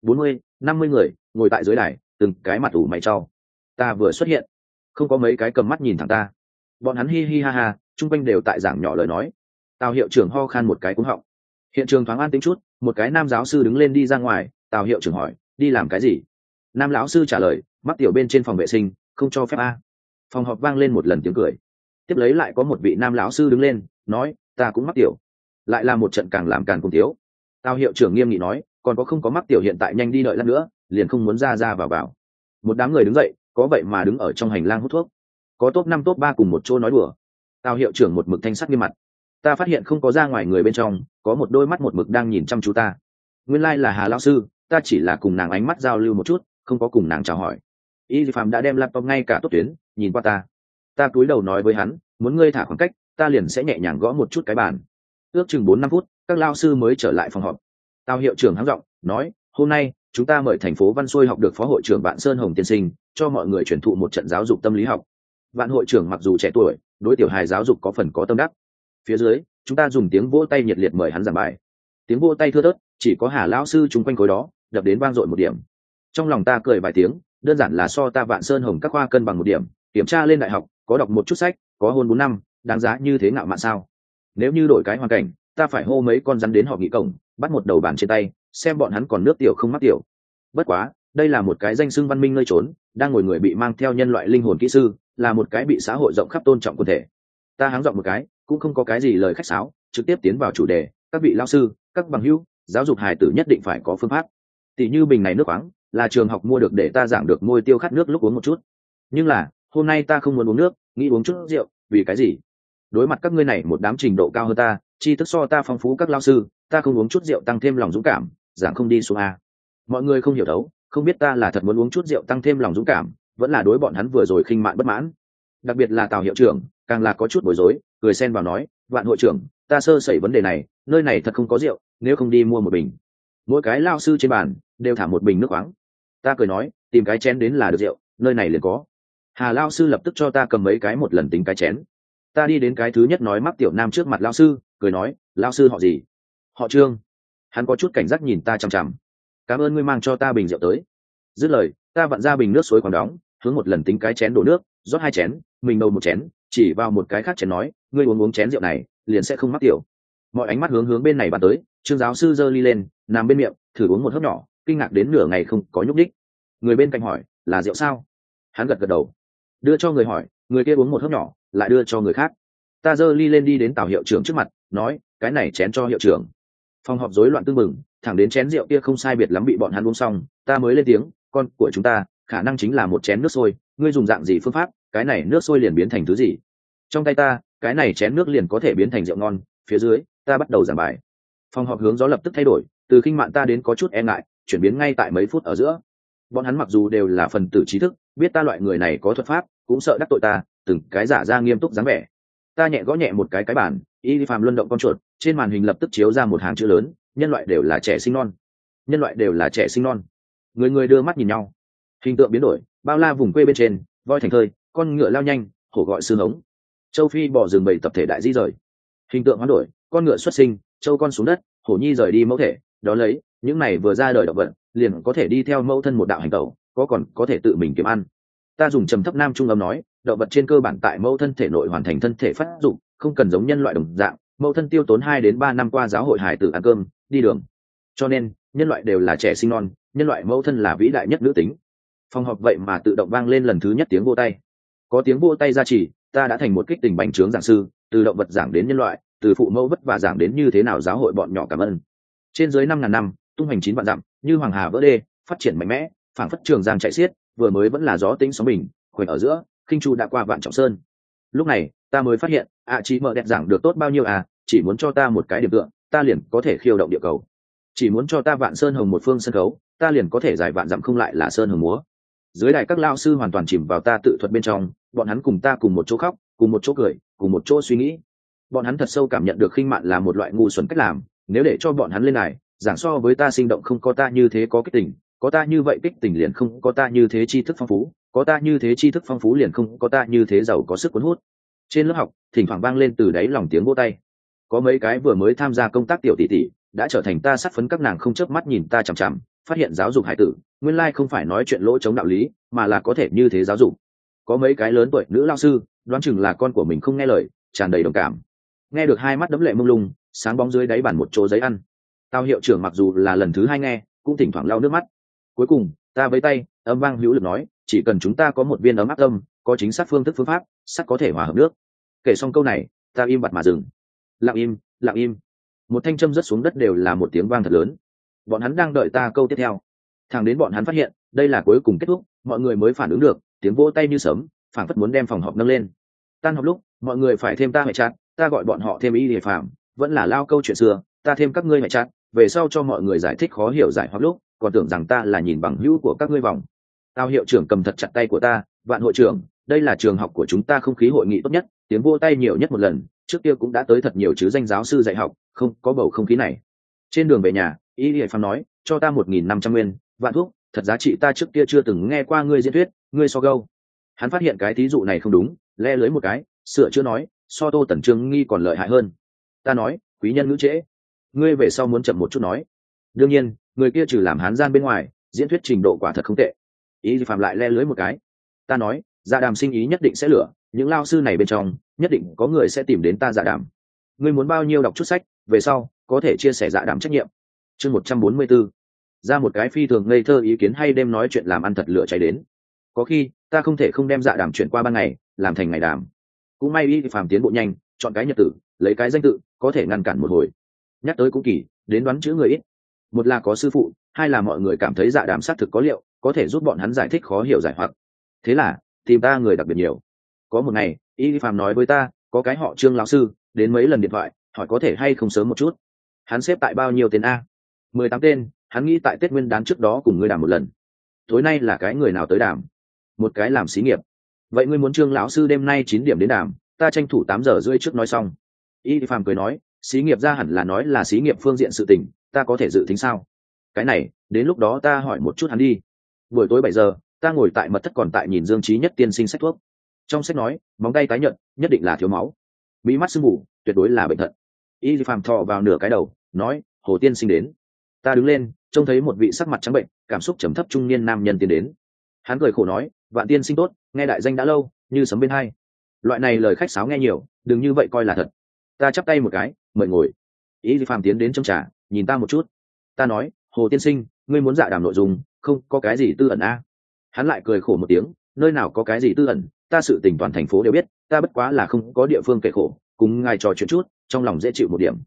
40-50 người ngồi tại dưới đài, từng cái mặt ủ mày trao. Ta vừa xuất hiện, không có mấy cái cầm mắt nhìn thẳng ta. Bọn hắn hi hi ha ha, chung quanh đều tại giảng nhỏ lời nói. Tào hiệu trưởng ho khan một cái cúng họng. Hiện trường thoáng an tĩnh chút, một cái nam giáo sư đứng lên đi ra ngoài. Tào hiệu trưởng hỏi, đi làm cái gì? Nam lão sư trả lời, mắc tiểu bên trên phòng vệ sinh, không cho phép a. Phòng họp vang lên một lần tiếng cười. Tiếp lấy lại có một vị nam lão sư đứng lên, nói, ta cũng mắc tiểu. Lại là một trận càng làm càng cùng thiếu. Tào hiệu trưởng nghiêm nghị nói, còn có không có mắc tiểu hiện tại nhanh đi đợi lát nữa, liền không muốn ra vào. Một đám người đứng dậy, có vậy mà đứng ở trong hành lang hút thuốc. Có top 5 top 3 cùng một chỗ nói đùa. Tào hiệu trưởng một mực thanh sắc nghiêm mặt. Ta phát hiện không có ra ngoài người bên trong, có một đôi mắt một mực đang nhìn chăm chú ta. Nguyên lai là Hà lão sư, ta chỉ là cùng nàng ánh mắt giao lưu một chút, không có cùng nàng chào hỏi. Y Phạm đã đem laptop ngay cả tốt tuyến, nhìn qua ta. Ta cúi đầu nói với hắn, muốn ngươi thả khoảng cách, ta liền sẽ nhẹ nhàng gõ một chút cái bàn. Ước chừng 4-5 phút, các lao sư mới trở lại phòng họp. Tào hiệu trưởng hắng giọng nói, hôm nay chúng ta mời thành phố Văn Xôi học được phó hội trưởng Vạn Sơn Hồng tiên sinh cho mọi người truyền thụ một trận giáo dục tâm lý học. Vạn hội trưởng mặc dù trẻ tuổi, đối tiểu hài giáo dục có phần có tâm đắc. Phía dưới, chúng ta dùng tiếng vỗ tay nhiệt liệt mời hắn giảng bài. Tiếng vỗ tay thưa thớt, chỉ có Hà lão sư chung quanh khối đó đập đến vang dội một điểm. Trong lòng ta cười vài tiếng, đơn giản là so ta Vạn Sơn Hồng các khoa cân bằng một điểm, kiểm tra lên đại học, có đọc một chút sách, có hôn 4 năm, đáng giá như thế ngạo mạn sao? Nếu như đổi cái hoàn cảnh, ta phải hô mấy con rắn đến họ nghị cổng, bắt một đầu bàn trên tay, xem bọn hắn còn nước tiểu không mắc tiểu. Bất quá, đây là một cái danh xưng văn minh nơi trốn, đang ngồi người bị mang theo nhân loại linh hồn kỹ sư, là một cái bị xã hội rộng khắp tôn trọng quần thể. Ta háng giọng một cái, cũng không có cái gì lời khách sáo, trực tiếp tiến vào chủ đề. Các vị lao sư, các bằng hữu, giáo dục hài tử nhất định phải có phương pháp. Tỷ như bình này nước khoáng, là trường học mua được để ta giảng được môi tiêu khát nước lúc uống một chút. Nhưng là, hôm nay ta không muốn uống nước, nghĩ uống chút rượu, vì cái gì? Đối mặt các ngươi này một đám trình độ cao hơn ta, tri thức so ta phong phú các lao sư, ta không uống chút rượu tăng thêm lòng dũng cảm, giảng không đi xuống a. Mọi người không hiểu đấu, không biết ta là thật muốn uống chút rượu tăng thêm lòng dũng cảm, vẫn là đối bọn hắn vừa rồi khinh mạn bất mãn. Đặc biệt là Tào hiệu trưởng, càng là có chút bối rối, cười xen vào nói, Vạn hội trưởng, ta sơ sẩy vấn đề này, nơi này thật không có rượu, nếu không đi mua một bình. Mỗi cái lao sư trên bàn đều thả một bình nước khoáng. Ta cười nói, tìm cái chén đến là được rượu, nơi này liền có. Hà lao sư lập tức cho ta cầm mấy cái một lần tính cái chén. Ta đi đến cái thứ nhất nói mắc tiểu nam trước mặt lao sư, cười nói, lao sư họ gì? Họ Trương. Hắn có chút cảnh giác nhìn ta chằm chằm. Cảm ơn ngươi mang cho ta bình rượu tới. Dứt lời, ta vặn ra bình nước suối còn đóng, hướng một lần tính cái chén đổ nước, rót 2 chén, mình đầu một chén, chỉ vào một cái khác chén nói, ngươi uống chén rượu này, liền sẽ không mắc tiểu. Mọi ánh mắt hướng bên này bàn tới, Trương giáo sư giơ ly lên, nằm bên miệng, thử uống một hớp nhỏ, kinh ngạc đến nửa ngày không có nhúc nhích. Người bên cạnh hỏi, là rượu sao? Hắn gật gật đầu, đưa cho người hỏi, người kia uống một hớp nhỏ, lại đưa cho người khác. Ta giơ ly lên đi đến Tào hiệu trưởng trước mặt, nói, cái này chén cho hiệu trưởng. Phòng họp rối loạn tưng bừng, thẳng đến chén rượu kia không sai biệt lắm bị bọn hắn uống xong, ta mới lên tiếng, con của chúng ta khả năng chính là một chén nước sôi, ngươi dùng dạng gì phương pháp, cái này nước sôi liền biến thành thứ gì? Trong tay ta, cái này chén nước liền có thể biến thành rượu ngon. Phía dưới, ta bắt đầu giảng bài. Phòng họp hướng gió lập tức thay đổi, từ khinh mạn ta đến có chút e ngại, chuyển biến ngay tại mấy phút ở giữa. Bọn hắn mặc dù đều là phần tử trí thức, biết ta loại người này có thuật pháp, cũng sợ đắc tội ta, từng cái giả ra nghiêm túc dáng vẻ. Ta nhẹ gõ nhẹ một cái bàn, Y Phạm luân động con chuột, trên màn hình lập tức chiếu ra một hàng chữ lớn, nhân loại đều là trẻ sinh non. Nhân loại đều là trẻ sinh non. Người đưa mắt nhìn nhau. Hình tượng biến đổi, bao la vùng quê bên trên, voi thành thơi, con ngựa lao nhanh, hổ gọi sư hống. Châu Phi bỏ rừng bầy tập thể đại di rời. Hình tượng hoán đổi, con ngựa xuất sinh, châu con xuống đất, hổ nhi rời đi mẫu thể, đó lấy những này vừa ra đời động vật liền có thể đi theo mẫu thân một đạo hành tẩu, còn có thể tự mình kiếm ăn. Ta dùng trầm thấp nam trung âm nói, động vật trên cơ bản tại mẫu thân thể nội hoàn thành thân thể phát dụng, không cần giống nhân loại đồng dạng mẫu thân tiêu tốn 2 đến 3 năm qua giáo hội hải tử ăn cơm đi đường. Cho nên nhân loại đều là trẻ sinh non, nhân loại mẫu thân là vĩ đại nhất nữ tính. Phòng họp vậy mà tự động vang lên lần thứ nhất tiếng vô tay. Có tiếng vô tay ra chỉ, ta đã thành một kích tình bành trướng giảng sư, từ động vật giảng đến nhân loại, từ phụ mẫu vất vả giảng đến như thế nào giáo hội bọn nhỏ cảm ơn. Trên dưới 5.000 năm tung hoành 9 vạn dặm, như hoàng hà vỡ đê, phát triển mạnh mẽ, phảng phất trường giang chạy xiết, vừa mới vẫn là gió tĩnh sóng bình, khuếch ở giữa, khinh chu đã qua vạn trọng sơn. Lúc này ta mới phát hiện, chỉ mở đẹp giảng được tốt bao nhiêu chỉ muốn cho ta một cái điểm tựa, ta liền có thể khiêu động địa cầu. Chỉ muốn cho ta vạn sơn hồng một phương sân khấu, ta liền có thể giải vạn dặm không lại là sơn hồng múa. Dưới đài các lao sư hoàn toàn chìm vào ta tự thuật bên trong, bọn hắn cùng ta cùng một chỗ khóc, cùng một chỗ cười, cùng một chỗ suy nghĩ. Bọn hắn thật sâu cảm nhận được khinh mạn là một loại ngu xuẩn cách làm, nếu để cho bọn hắn lên đài giảng so với ta sinh động, không có ta như thế có kích tình, có ta như vậy kích tình liền không có ta như thế tri thức phong phú, có ta như thế tri thức phong phú liền không có ta như thế giàu có sức cuốn hút. Trên lớp học thỉnh thoảng vang lên từ đáy lòng tiếng vỗ tay. Có mấy cái vừa mới tham gia công tác tiểu tỷ tỷ đã trở thành ta sát phấn, các nàng không chớp mắt nhìn ta chằm chằm, phát hiện giáo dục hải tử nguyên lai không phải nói chuyện lỗ chống đạo lý, mà là có thể như thế giáo dục. Có mấy cái lớn tuổi nữ lao sư đoán chừng là con của mình không nghe lời, tràn đầy đồng cảm, nghe được hai mắt đẫm lệ mông lung, sáng bóng dưới đáy bàn một chỗ giấy ăn. Tao hiệu trưởng mặc dù là lần thứ 2 nghe, cũng thỉnh thoảng lau nước mắt. Cuối cùng ta với tay âm vang hữu lực nói, chỉ cần chúng ta có một viên ấm áp tâm, có chính xác phương thức phương pháp, sắt có thể hòa hợp nước. Kể xong câu này ta im bặt mà dừng. Lặng im, lặng im. Một thanh châm rớt xuống đất đều là một tiếng vang thật lớn. Bọn hắn đang đợi ta câu tiếp theo. Thẳng đến bọn hắn phát hiện đây là cuối cùng kết thúc, mọi người mới phản ứng được, tiếng vỗ tay như sấm, phảng phất muốn đem phòng họp nâng lên. Tan học lúc mọi người phải thêm ta hệ chat, ta gọi bọn họ thêm y địa phạm, vẫn là lao câu chuyện xưa, ta thêm các ngươi hệ chat, về sau cho mọi người giải thích khó hiểu giải hoặc lúc còn tưởng rằng ta là nhìn bằng hữu của các ngươi vòng. Tao hiệu trưởng cầm thật chặt tay của ta, Vạn hội trưởng, đây là trường học của chúng ta không khí hội nghị tốt nhất, tiếng vỗ tay nhiều nhất một lần, trước kia cũng đã tới thật nhiều chứ danh giáo sư dạy học, không có bầu không khí này. Trên đường về nhà y địa phạm nói, cho ta 1.500 nguyên, Vạn thuốc, thật giá trị ta trước kia chưa từng nghe qua ngươi diễn thuyết, ngươi so gâu. Hắn phát hiện cái thí dụ này không đúng, le lưới một cái, sửa chữa nói, so Tô Tần Trương nghi còn lợi hại hơn. Ta nói, quý nhân ngữ trễ, ngươi về sau muốn chậm một chút nói. Đương nhiên người kia trừ làm hán gian bên ngoài, diễn thuyết trình độ quả thật không tệ. Ý phạm lại le lưới một cái. Ta nói, dạ đàm sinh ý nhất định sẽ lửa, những lao sư này bên trong nhất định có người sẽ tìm đến ta dạ đàm. Ngươi muốn bao nhiêu đọc chút sách, về sau có thể chia sẻ dạ đàm trách nhiệm. Chương 144. Ra một cái phi thường ngây thơ ý kiến hay đêm nói chuyện làm ăn thật lửa cháy đến. Có khi ta không thể không đem dạ đàm chuyển qua ban ngày, làm thành ngày đàm. Cũng may y phàm tiến bộ nhanh, chọn cái nhật tử, lấy cái danh tự, có thể ngăn cản một hồi. Nhắc tới cũng kỳ, đến đoán chữ người ít. Một là có sư phụ, hai là mọi người cảm thấy dạ đàm xác thực có liệu, có thể giúp bọn hắn giải thích khó hiểu giải hoặc. Thế là tìm ta người đặc biệt nhiều. Có một ngày y phàm nói với ta, có cái họ Trương lão sư đến mấy lần điện thoại hỏi có thể hay không sớm một chút. Hắn xếp tại bao nhiêu tên a? 18 tên. Hắn nghĩ tại Tết Nguyên đán trước đó cùng ngươi đàm một lần. Tối nay là cái người nào tới đàm? Một cái làm xí nghiệp. Vậy ngươi muốn Trương lão sư đêm nay 9 điểm đến đàm, ta tranh thủ 8 giờ rưỡi trước nói xong. Y phàm cười nói, xí nghiệp ra hẳn là nói là xí nghiệp phương diện sự tình, ta có thể dự tính sao? Cái này đến lúc đó ta hỏi một chút hắn đi. Buổi tối 7 giờ ta ngồi tại mật thất còn tại nhìn Dương Trí Nhất tiên sinh sách thuốc. Trong sách nói, móng tay tái nhợt nhất định là thiếu máu, mí mắt sưng mù tuyệt đối là bệnh thận. Y phàm thò vào nửa cái đầu nói, Hồ tiên sinh đến. Ta đứng lên trông thấy một vị sắc mặt trắng bệnh, cảm xúc trầm thấp trung niên nam nhân tiến đến. Hắn cười khổ nói, Vạn tiên sinh tốt, nghe đại danh đã lâu, như sấm bên hai. Loại này lời khách sáo nghe nhiều, đừng như vậy coi là thật. Ta chắp tay một cái, mời ngồi. Y phàm tiến đến châm trà, nhìn ta một chút. Ta nói, Hồ tiên sinh, ngươi muốn dạ đàm nội dung, không có cái gì tư ẩn a? Hắn lại cười khổ một tiếng, nơi nào có cái gì tư ẩn, ta sự tình toàn thành phố đều biết, ta bất quá là không có địa phương kể khổ, cùng ngài trò chuyện chút, trong lòng dễ chịu một điểm.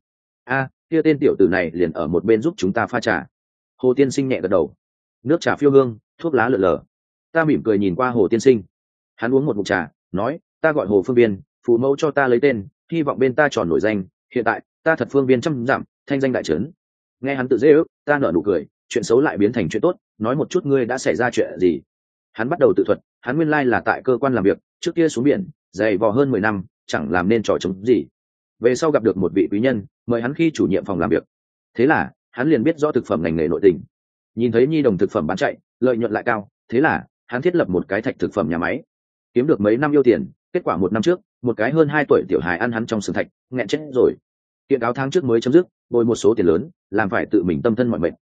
Kia tên tiểu tử này liền ở một bên giúp chúng ta pha trà. Hồ tiên sinh nhẹ gật đầu. Nước trà phiêu hương, thuốc lá lượn lờ. Ta mỉm cười nhìn qua Hồ tiên sinh. Hắn uống một ngụm trà, nói, ta gọi Hồ Phương Viên, phụ mẫu cho ta lấy tên, hy vọng bên ta tròn nổi danh, hiện tại ta thật Phương Viên trăm dặm, thanh danh đại trấn. Nghe hắn tự dễ ước, ta nở nụ cười, chuyện xấu lại biến thành chuyện tốt, nói một chút ngươi đã xảy ra chuyện gì. Hắn bắt đầu tự thuật, hắn nguyên lai là tại cơ quan làm việc, trước kia xuống biển dày vò hơn 10 năm, chẳng làm nên trò chống gì. Về sau gặp được một vị quý nhân, mời hắn khi chủ nhiệm phòng làm việc. Thế là hắn liền biết rõ thực phẩm ngành nghề nội tình, nhìn thấy nhi đồng thực phẩm bán chạy, lợi nhuận lại cao, thế là hắn thiết lập một cái thạch thực phẩm nhà máy, kiếm được mấy năm yêu tiền. Kết quả 1 năm trước, một cái hơn 2 tuổi tiểu hài ăn hắn trong xưởng thạch, nghẹn chết rồi. Kiện cáo tháng trước mới chấm dứt, bồi một số tiền lớn, làm phải tự mình tâm thân mọi mệnh,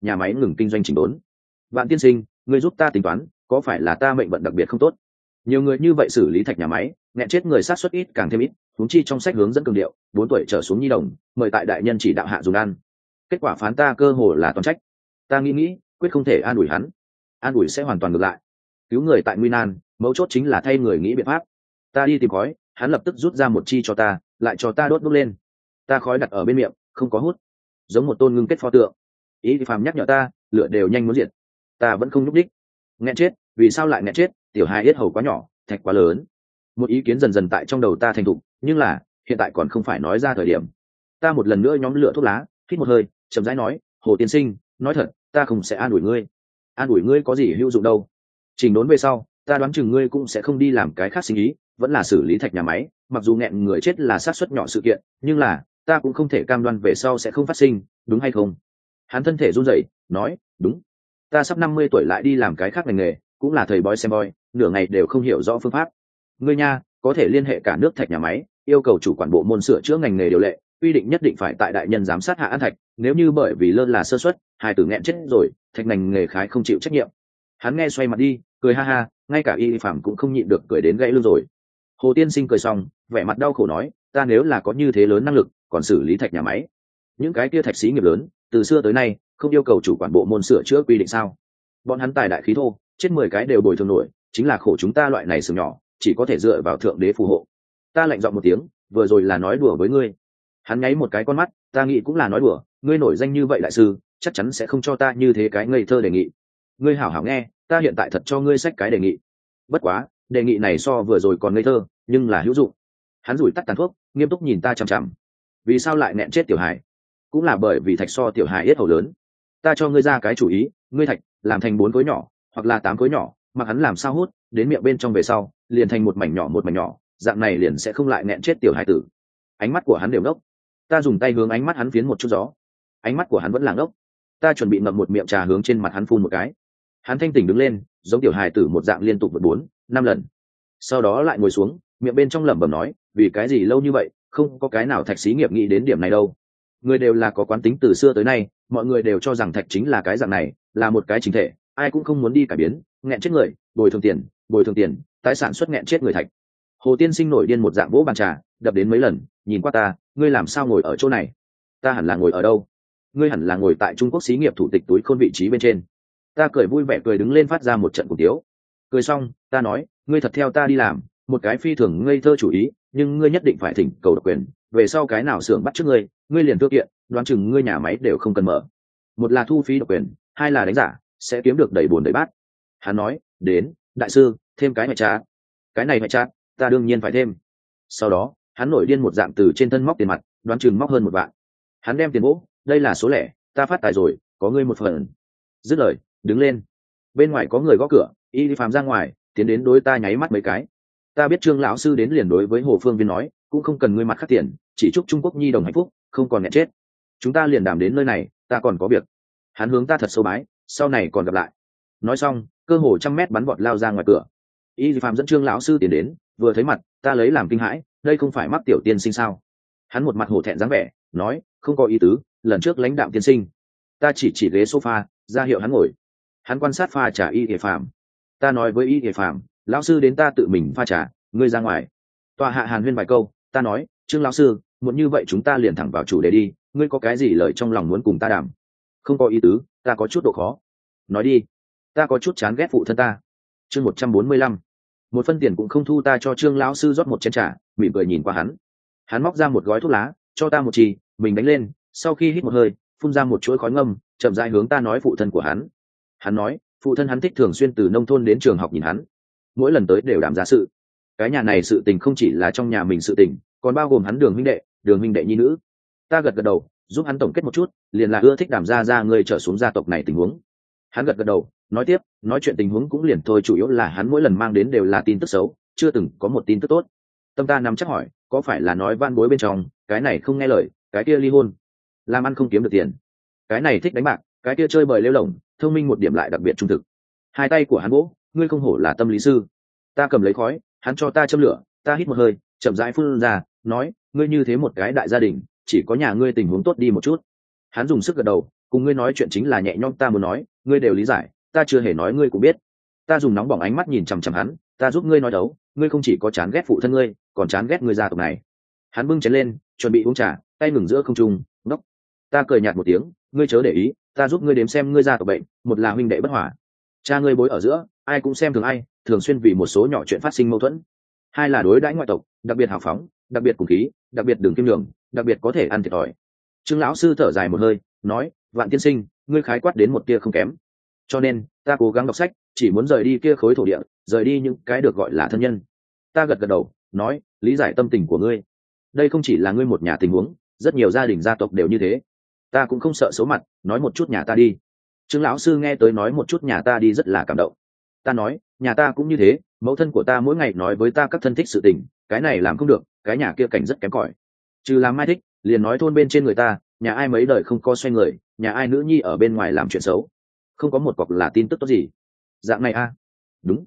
nhà máy ngừng kinh doanh chỉnh đốn. Vạn tiên sinh, ngươi giúp ta tính toán, có phải là ta mệnh vận đặc biệt không tốt? Nhiều người như vậy xử lý thạch nhà máy, nghẹn chết người sát suất ít càng thêm ít. Huống chi trong sách hướng dẫn cường điệu, 4 tuổi trở xuống nhi đồng, mời tại đại nhân chỉ đạo hạ dùng ăn. Kết quả phán ta cơ hồ là toàn trách. Ta nghĩ, quyết không thể an ủi hắn. An ủi sẽ hoàn toàn ngược lại. Cứu người tại nguy nan, mấu chốt chính là thay người nghĩ biện pháp. Ta đi tìm khói, hắn lập tức rút ra một chi cho ta, lại cho ta đốt lên. Ta khói đặt ở bên miệng, không có hút, giống một tôn ngưng kết pho tượng. Ý thì phàm nhắc nhở ta, lửa đều nhanh muốn diệt. Ta vẫn không nhúc đích. Nghẹn chết, vì sao lại nghẹn chết? Tiểu hài yết hầu quá nhỏ, thạch quá lớn. Một ý kiến dần dần tại trong đầu ta thành thục, nhưng là hiện tại còn không phải nói ra thời điểm. Ta một lần nữa nhóm lửa thuốc lá, hít một hơi, chậm rãi nói, Hồ tiên sinh, nói thật, ta không sẽ an ủi ngươi. An ủi ngươi có gì hữu dụng đâu. Chỉnh đốn về sau, ta đoán chừng ngươi cũng sẽ không đi làm cái khác sinh ý, vẫn là xử lý thạch nhà máy. Mặc dù nghẹn người chết là xác suất nhỏ sự kiện, nhưng là ta cũng không thể cam đoan về sau sẽ không phát sinh, đúng hay không? Hắn thân thể run rẩy, nói, đúng. Ta sắp 50 tuổi lại đi làm cái khác ngành nghề, cũng là thầy bói xem bói, nửa ngày đều không hiểu rõ phương pháp. Ngươi nha, có thể liên hệ cả nước thạch nhà máy, yêu cầu chủ quản bộ môn sửa chữa ngành nghề điều lệ, quy định nhất định phải tại đại nhân giám sát hạ ăn thạch, nếu như bởi vì lơ là sơ suất, hai tử nghẹn chết rồi, thạch ngành nghề khái không chịu trách nhiệm. Hắn nghe xoay mặt đi, cười ha ha, ngay cả y phạm cũng không nhịn được cười đến gãy lưng rồi. Hồ tiên sinh cười xong, vẻ mặt đau khổ nói, ta nếu là có như thế lớn năng lực, còn xử lý thạch nhà máy, những cái kia thạch xí nghiệp lớn, từ xưa tới nay không yêu cầu chủ quản bộ môn sửa chữa quy định sao? Bọn hắn tài đại khí thô, chết 10 cái đều bồi thường nổi, chính là khổ chúng ta loại này xưởng nhỏ, chỉ có thể dựa vào thượng đế phù hộ. Ta lạnh giọng một tiếng, vừa rồi là nói đùa với ngươi. Hắn nháy một cái con mắt, ta nghĩ cũng là nói đùa, ngươi nổi danh như vậy đại sư, chắc chắn sẽ không cho ta như thế cái ngây thơ đề nghị. Ngươi hảo hảo nghe, ta hiện tại thật cho ngươi xách cái đề nghị. Bất quá, đề nghị này so vừa rồi còn ngây thơ, nhưng là hữu dụng. Hắn rủi tắt tàn thuốc, nghiêm túc nhìn ta chằm chằm. Vì sao lại nẹn chết tiểu hải? Cũng là bởi vì thạch so tiểu hải yết hầu lớn. Ta cho ngươi ra cái chủ ý, ngươi thạch làm thành 4 khối nhỏ, hoặc là 8 khối nhỏ, mặc hắn làm sao hút, đến miệng bên trong về sau, liền thành một mảnh nhỏ, dạng này liền sẽ không lại nẹn chết tiểu hải tử. Ánh mắt của hắn đều ngốc. Ta dùng tay hướng ánh mắt hắn phiến một chút gió. Ánh mắt của hắn vẫn là ngốc. Ta chuẩn bị ngậm một miệng trà hướng trên mặt hắn phun một cái. Hắn thanh tỉnh đứng lên, giống tiểu hải tử một dạng liên tục vượt 4-5 lần. Sau đó lại ngồi xuống, miệng bên trong lẩm bẩm nói, vì cái gì lâu như vậy, không có cái nào thạch xí nghiệp nghĩ đến điểm này đâu. Người đều là có quán tính từ xưa tới nay, mọi người đều cho rằng thạch chính là cái dạng này, là một cái chính thể, ai cũng không muốn đi cải biến, nghẹn chết người, bồi thường tiền, tái sản xuất nghẹn chết người thạch. Hồ tiên sinh nổi điên một dạng vỗ bàn trà, đập đến mấy lần, nhìn qua ta, ngươi làm sao ngồi ở chỗ này? Ta hẳn là ngồi ở đâu? Ngươi hẳn là ngồi tại Trung Quốc xí nghiệp thủ tịch túi khôn vị trí bên trên. Ta cười vui vẻ cười đứng lên phát ra một trận cùng tiếu. Cười xong, ta nói, ngươi thật theo ta đi làm, một cái phi thường ngây thơ chủ ý, nhưng ngươi nhất định phải thỉnh cầu độc quyền, về sau cái nào xưởng bắt trước ngươi liền thưa kiện, đoán chừng ngươi nhà máy đều không cần mở. Một là thu phí độc quyền, hai là đánh giả, sẽ kiếm được đầy bồn đầy bát. Hắn nói, đến, đại sư, thêm cái ngoại trà. Cái này ngoại trà, ta đương nhiên phải thêm. Sau đó, hắn nổi điên một dạng từ trên thân móc tiền mặt, đoán chừng móc hơn 1 vạn. Hắn đem tiền bố, đây là số lẻ, ta phát tài rồi, có ngươi một phần. Dứt lời, đứng lên. Bên ngoài có người gõ cửa, y phàm ra ngoài, tiến đến đối ta nháy mắt mấy cái. Ta biết Trương lão sư đến liền đối với Hồ Phương Viên nói, cũng không cần ngươi mặt khắc tiền, chỉ chúc Trung Quốc nhi đồng hạnh phúc, không còn nghẹn chết. Chúng ta liền đàm đến nơi này, ta còn có việc. Hắn hướng ta thật sâu bái, sau này còn gặp lại. Nói xong, cơ hồ 100 mét bắn vọt lao ra ngoài cửa. Y phàm dẫn Trương lão sư tiến đến, vừa thấy mặt, ta lấy làm kinh hãi, đây không phải mắc tiểu tiên sinh sao? Hắn một mặt hổ thẹn dáng vẻ, nói, không có ý tứ, lần trước lãnh đạo tiên sinh. Ta chỉ ghế sofa, ra hiệu hắn ngồi. Hắn quan sát pha trà Y phàm. Ta nói với Y phàm, lão sư đến ta tự mình pha trà, ngươi ra ngoài. Tòa hạ hàn huyên vài câu, ta nói, Trương lão sư, muốn như vậy chúng ta liền thẳng vào chủ đề đi, ngươi có cái gì lời trong lòng muốn cùng ta đàm? Không có ý tứ, ta có chút độ khó. Nói đi. Ta có chút chán ghét phụ thân ta. Chương 145. Một phân tiền cũng không thu, ta cho Trương lão sư rót một chén trà, mỉm cười nhìn qua hắn. Hắn móc ra một gói thuốc lá, cho ta một chì, mình đánh lên, sau khi hít một hơi, phun ra một chuỗi khói ngâm, chậm rãi hướng ta nói phụ thân của hắn. Hắn nói, phụ thân hắn thích thường xuyên từ nông thôn đến trường học nhìn hắn, mỗi lần tới đều đảm giá sự. Cái nhà này sự tình không chỉ là trong nhà mình sự tình, còn bao gồm hắn Đường huynh đệ nhi nữ. Ta gật đầu, giúp hắn tổng kết một chút, liền là ưa thích Đàm gia người trở xuống gia tộc này tình huống. Hắn gật đầu, nói tiếp, nói chuyện tình huống cũng liền thôi, chủ yếu là hắn mỗi lần mang đến đều là tin tức xấu, chưa từng có một tin tức tốt. Tâm ta nắm chắc hỏi, có phải là nói van bối bên trong, cái này không nghe lời, cái kia ly hôn, làm ăn không kiếm được tiền, cái này thích đánh bạc, cái kia chơi bời lêu lổng, thông minh một điểm lại đặc biệt trung thực. Hai tay của hắn vỗ, ngươi không hổ là tâm lý sư. Ta cầm lấy khói, hắn cho ta châm lửa, ta hít một hơi, chậm rãi phun ra, nói, ngươi như thế một cái đại gia đình, chỉ có nhà ngươi tình huống tốt đi một chút. Hắn dùng sức gật đầu, cùng ngươi nói chuyện chính là nhẹ nhõm, ta muốn nói ngươi đều lý giải, ta chưa hề nói ngươi cũng biết. Ta dùng nóng bỏng ánh mắt nhìn chằm chằm hắn, ta giúp ngươi nói đấu, ngươi không chỉ có chán ghét phụ thân ngươi, còn chán ghét người gia tộc này. Hắn bưng chén lên chuẩn bị uống trà, tay ngừng giữa không trung. Ngốc. Ta cười nhạt một tiếng, ngươi chớ để ý, ta giúp ngươi đếm xem ngươi gia tộc bệnh, một là huynh đệ bất hòa, cha ngươi bối ở giữa ai cũng xem thường ai, thường xuyên vì một số nhỏ chuyện phát sinh mâu thuẫn, hai là đối đãi ngoại tộc đặc biệt hào phóng, đặc biệt cùng khí, đặc biệt đường kim đường, đặc biệt có thể ăn thiệt thòi. Trương lão sư thở dài một hơi nói, Vạn tiên sinh, ngươi khái quát đến một tia không kém, cho nên ta cố gắng đọc sách, chỉ muốn rời đi kia khối thổ địa, rời đi những cái được gọi là thân nhân. Ta gật gật đầu nói, lý giải tâm tình của ngươi, đây không chỉ là ngươi một nhà tình huống, rất nhiều gia đình gia tộc đều như thế. Ta cũng không sợ xấu mặt, nói một chút nhà ta đi. Trương lão sư nghe tới nói một chút nhà ta đi rất là cảm động. Ta nói, nhà ta cũng như thế, mẫu thân của ta mỗi ngày nói với ta các thân thích sự tình, cái này làm không được, cái nhà kia cảnh rất kém cỏi. Trừ làm mai thích, liền nói thôn bên trên người ta, nhà ai mấy đời không có xoay người, nhà ai nữ nhi ở bên ngoài làm chuyện xấu, không có một cọc là tin tức tốt gì. Dạng này a? Đúng.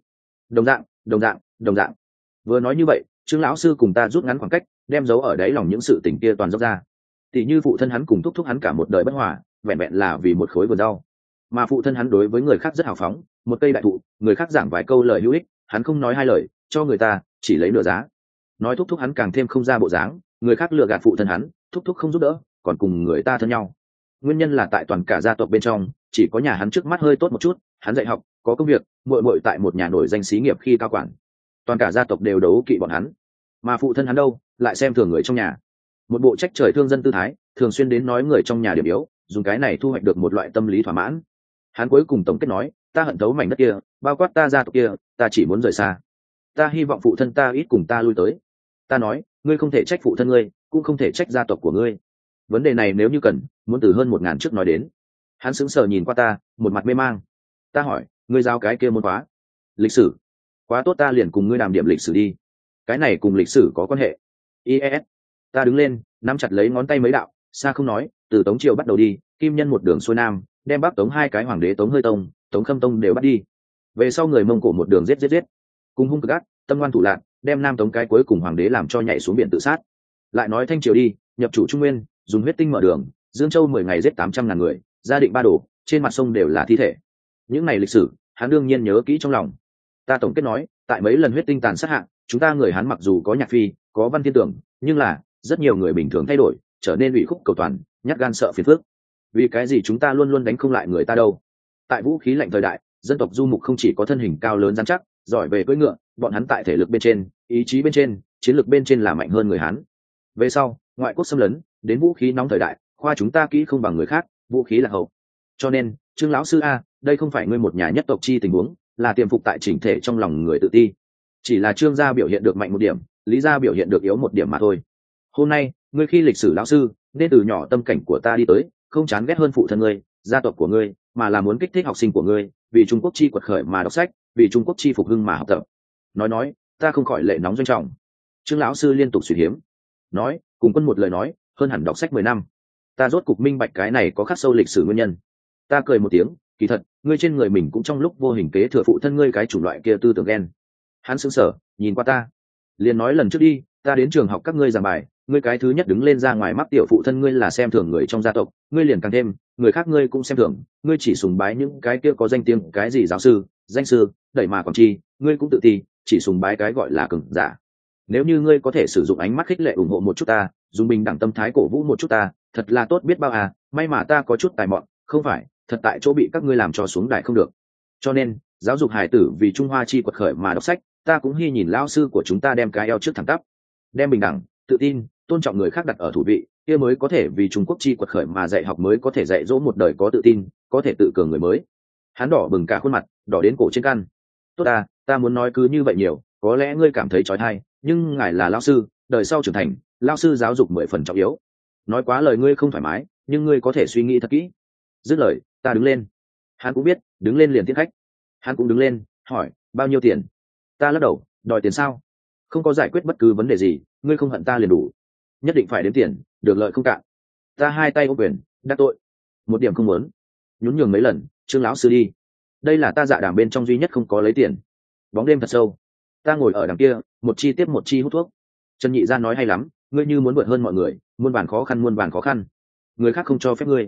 Đồng dạng. Vừa nói như vậy, Trương lão sư cùng ta rút ngắn khoảng cách, đem giấu ở đáy lòng những sự tình kia toàn dốc ra. Tỷ như phụ thân hắn cùng thúc hắn cả một đời bất hòa, vẹn vẹn là vì một khối vườn rau. Mà phụ thân hắn đối với người khác rất hào phóng, một cây đại thụ, người khác giảng vài câu lời hữu ích, hắn không nói hai lời, cho người ta chỉ lấy nửa giá. Nói thúc hắn càng thêm không ra bộ dáng, người khác lừa gạt phụ thân hắn, thúc không giúp đỡ, còn cùng người ta thân nhau. Nguyên nhân là tại toàn cả gia tộc bên trong, chỉ có nhà hắn trước mắt hơi tốt một chút, hắn dạy học, có công việc, muội tại một nhà nổi danh xí nghiệp khi cao quản. Toàn cả gia tộc đều đấu kỵ bọn hắn, mà phụ thân hắn đâu, lại xem thường người trong nhà. Một bộ trách trời thương dân tư thái, thường xuyên đến nói người trong nhà điểm yếu, dùng cái này thu hoạch được một loại tâm lý thỏa mãn. Hắn cuối cùng tổng kết nói, ta hận thấu mảnh đất kia, bao quát ta gia tộc kia, ta chỉ muốn rời xa. Ta hy vọng phụ thân ta ít cùng ta lui tới. Ta nói, ngươi không thể trách phụ thân ngươi, cũng không thể trách gia tộc của ngươi. Vấn đề này nếu như cần, muốn từ hơn 1000 trước nói đến. Hắn sững sờ nhìn qua ta, một mặt mê mang. Ta hỏi, ngươi giáo cái kia môn khóa? Lịch sử. Quá tốt, ta liền cùng ngươi đàm điểm lịch sử đi. Cái này cùng lịch sử có quan hệ. IES. Ta đứng lên, nắm chặt lấy ngón tay mấy đạo, xa không nói, từ Tống triều bắt đầu đi, Kim Nhân một đường xuôi nam, đem Bắc Tống hai cái hoàng đế Tống Hơi Tông, Tống Khâm Tông đều bắt đi. Về sau người Mông Cổ một đường giết, cùng hung cực ác, tâm ngoan thủ lạn, đem Nam Tống cái cuối cùng hoàng đế làm cho nhảy xuống biển tự sát. Lại nói Thanh triều đi, nhập chủ Trung Nguyên, dùng huyết tinh mở đường, Dương Châu 10 ngày giết 800.000 người, gia định ba đổ, trên mặt sông đều là thi thể. Những này lịch sử, hắn đương nhiên nhớ kỹ trong lòng. Ta tổng kết nói, tại mấy lần huyết tinh tàn sát hạng, chúng ta người hắn mặc dù có nhạc phi, có văn thiên tưởng, nhưng là rất nhiều người bình thường thay đổi, trở nên ủy khúc cầu toàn, nhát gan sợ phiền phức. Vì cái gì chúng ta luôn luôn đánh không lại người ta đâu? Tại vũ khí lạnh thời đại, dân tộc du mục không chỉ có thân hình cao lớn rắn chắc, giỏi về cưỡi ngựa, bọn hắn tại thể lực bên trên, ý chí bên trên, chiến lược bên trên là mạnh hơn người hắn. Về sau, ngoại quốc xâm lấn, đến vũ khí nóng thời đại, khoa chúng ta kỹ không bằng người khác, vũ khí là hậu. Cho nên, Trương lão sư a, đây không phải ngươi một nhà nhất tộc chi tình huống, là tiềm phục tại chỉnh thể trong lòng người tự ti. Chỉ là Trương gia biểu hiện được mạnh một điểm, Lý gia biểu hiện được yếu một điểm mà thôi. Hôm nay, ngươi khi lịch sử lão sư, nên từ nhỏ tâm cảnh của ta đi tới, không chán ghét hơn phụ thân ngươi, gia tộc của ngươi, mà là muốn kích thích học sinh của ngươi, vì Trung Quốc chi quật khởi mà đọc sách, vì Trung Quốc chi phục hưng mà học tập. Nói, ta không khỏi lệ nóng doanh trọng. Trương lão sư liên tục suy hiếm, nói, cùng quân một lời nói, hơn hẳn đọc sách 10 năm. Ta rốt cục minh bạch cái này có khắc sâu lịch sử nguyên nhân. Ta cười một tiếng, kỳ thật, ngươi trên người mình cũng trong lúc vô hình kế thừa phụ thân ngươi cái chủng loại kia tư tưởng ghen. Hắn sững sờ, nhìn qua ta, liền nói lần trước đi, ta đến trường học các ngươi giảng bài, ngươi cái thứ nhất đứng lên ra ngoài mắc tiểu phụ thân ngươi là xem thường người trong gia tộc, ngươi liền càng thêm, người khác ngươi cũng xem thường, ngươi chỉ sùng bái những cái kia có danh tiếng, cái gì giáo sư, danh sư, đẩy mà còn chi, ngươi cũng tự ti, chỉ sùng bái cái gọi là cường giả. Nếu như ngươi có thể sử dụng ánh mắt khích lệ ủng hộ một chút ta, dùng bình đẳng tâm thái cổ vũ một chút ta, thật là tốt biết bao à, may mà ta có chút tài mọn, không phải, thật tại chỗ bị các ngươi làm cho xuống đài không được. Cho nên, giáo dục hài tử vì Trung Hoa chi quật khởi mà đọc sách, ta cũng hy nhìn lão sư của chúng ta đem cái eo trước thẳng tắp, đem bình đẳng, tự tin, tôn trọng người khác đặt ở thủ vị, kia mới có thể vì Trung Quốc chi quật khởi mà dạy học, mới có thể dạy dỗ một đời có tự tin, có thể tự cường người mới. Hắn đỏ bừng cả khuôn mặt, đỏ đến cổ trên căn. Tốt ta muốn nói cứ như vậy nhiều, có lẽ ngươi cảm thấy trói thai, nhưng ngài là lão sư, đời sau trưởng thành, lão sư giáo dục 10 phần trọng yếu. Nói quá lời ngươi không thoải mái, nhưng ngươi có thể suy nghĩ thật kỹ. Dứt lời, ta đứng lên. Hắn cũng biết, đứng lên liền tiếp khách. Hắn cũng đứng lên, hỏi, bao nhiêu tiền? Ta lắc đầu, đòi tiền sao? Không có giải quyết bất cứ vấn đề gì, ngươi không hận ta liền đủ. Nhất định phải đếm tiền, được lợi không cạn. Ta hai tay ôm quyền, đắc tội. Một điểm không muốn. Nhún nhường mấy lần, Trương lão sư đi. Đây là ta dạ đàm bên trong duy nhất không có lấy tiền. Bóng đêm thật sâu. Ta ngồi ở đằng kia, một chi tiếp một chi hút thuốc. Trần Nhị Gia nói hay lắm, ngươi như muốn vượt hơn mọi người, muôn vàn khó khăn. Người khác không cho phép ngươi.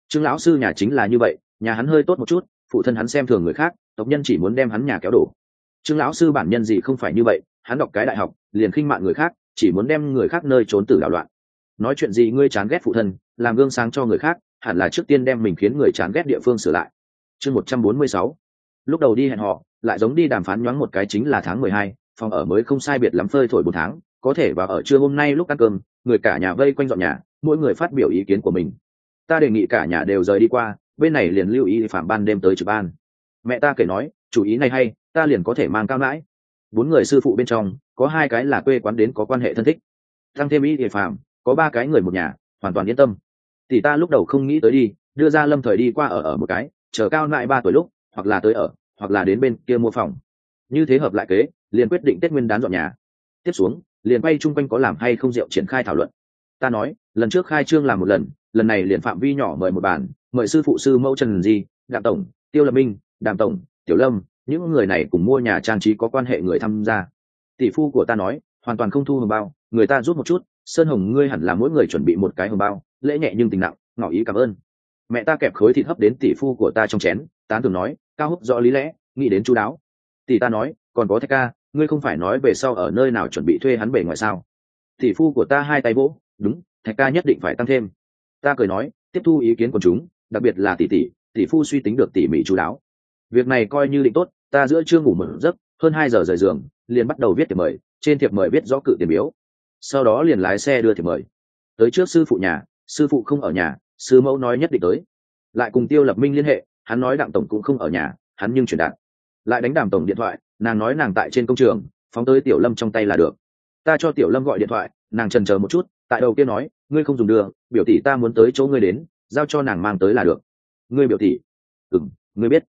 Trương lão sư nhà chính là như vậy, nhà hắn hơi tốt một chút, phụ thân hắn xem thường người khác, tộc nhân chỉ muốn đem hắn nhà kéo đổ. Trương lão sư bản nhân gì không phải như vậy, hắn đọc cái đại học liền khinh mạn người khác, chỉ muốn đem người khác nơi trốn tử đảo loạn. Nói chuyện gì ngươi chán ghét phụ thân, làm gương sáng cho người khác, hẳn là trước tiên đem mình khiến người chán ghét địa phương sửa lại. Chương 146. Lúc đầu đi hẹn họ, lại giống đi đàm phán nhoáng một cái chính là tháng 12, phòng ở mới không sai biệt lắm phơi thổi 4 tháng, có thể vào ở trưa hôm nay lúc ăn cơm, người cả nhà vây quanh dọn nhà, mỗi người phát biểu ý kiến của mình. Ta đề nghị cả nhà đều rời đi qua, bên này liền lưu ý phạm ban đêm tới trực ban. Mẹ ta kể nói, chủ ý này hay, ta liền có thể mang cao lãi. 4 người sư phụ bên trong, có 2 cái là quê quán đến có quan hệ thân thích. Tăng thêm ý địa phạm, có 3 cái người một nhà, hoàn toàn yên tâm. Tỷ ta lúc đầu không nghĩ tới đi, đưa ra Lâm Thời đi qua ở một cái, chờ cao lại 3 tuổi lúc, hoặc là tới ở, hoặc là đến bên kia mua phòng. Như thế hợp lại kế, liền quyết định Tết Nguyên đán dọn nhà. Tiếp xuống, liền quay chung quanh có làm hay không rượu triển khai thảo luận. Ta nói, lần trước khai trương làm một lần này liền phạm vi nhỏ mời một bàn, mời sư phụ sư mẫu Trần Di, Đạm tổng, Tiêu Lập Minh, Đàm tổng, Tiểu Lâm, những người này cùng mua nhà trang trí có quan hệ người tham gia. Tỷ phu của ta nói, hoàn toàn không thu hồng bao, người ta rút một chút, Sơn Hồng ngươi hẳn là mỗi người chuẩn bị một cái hồng bao, lễ nhẹ nhưng tình nặng, ngỏ ý cảm ơn. Mẹ ta kẹp khối thịt hấp đến tỷ phu của ta trong chén, tán thường nói, cao húc rõ lý lẽ, nghĩ đến chu đáo. Tỷ ta nói, còn có Thạch ca, ngươi không phải nói về sau ở nơi nào chuẩn bị thuê hắn bề ngoài sao? Tỷ phu của ta hai tay vỗ, đúng, Thạch ca nhất định phải tăng thêm. Ta cười nói, tiếp thu ý kiến của chúng, đặc biệt là tỷ phu suy tính được tỉ mỉ chu đáo. Việc này coi như định tốt, ta giữa trưa ngủ một giấc, hơn 2 giờ rời giường, liền bắt đầu viết thiệp mời, trên thiệp mời viết rõ cự tiền biếu. Sau đó liền lái xe đưa thiệp mời. Tới trước sư phụ nhà, sư phụ không ở nhà, sư mẫu nói nhất định tới. Lại cùng Tiêu Lập Minh liên hệ, hắn nói Đặng tổng cũng không ở nhà, hắn nhưng chuyển đạt. Lại đánh Đàm tổng điện thoại, nàng nói nàng tại trên công trường, phóng tới Tiểu Lâm trong tay là được. Ta cho Tiểu Lâm gọi điện thoại, nàng chần chờ một chút, tại đầu kia nói, ngươi không dùng đưa, biểu tỷ ta muốn tới chỗ ngươi đến, giao cho nàng mang tới là được. Ngươi biểu tỷ? Ngươi biết.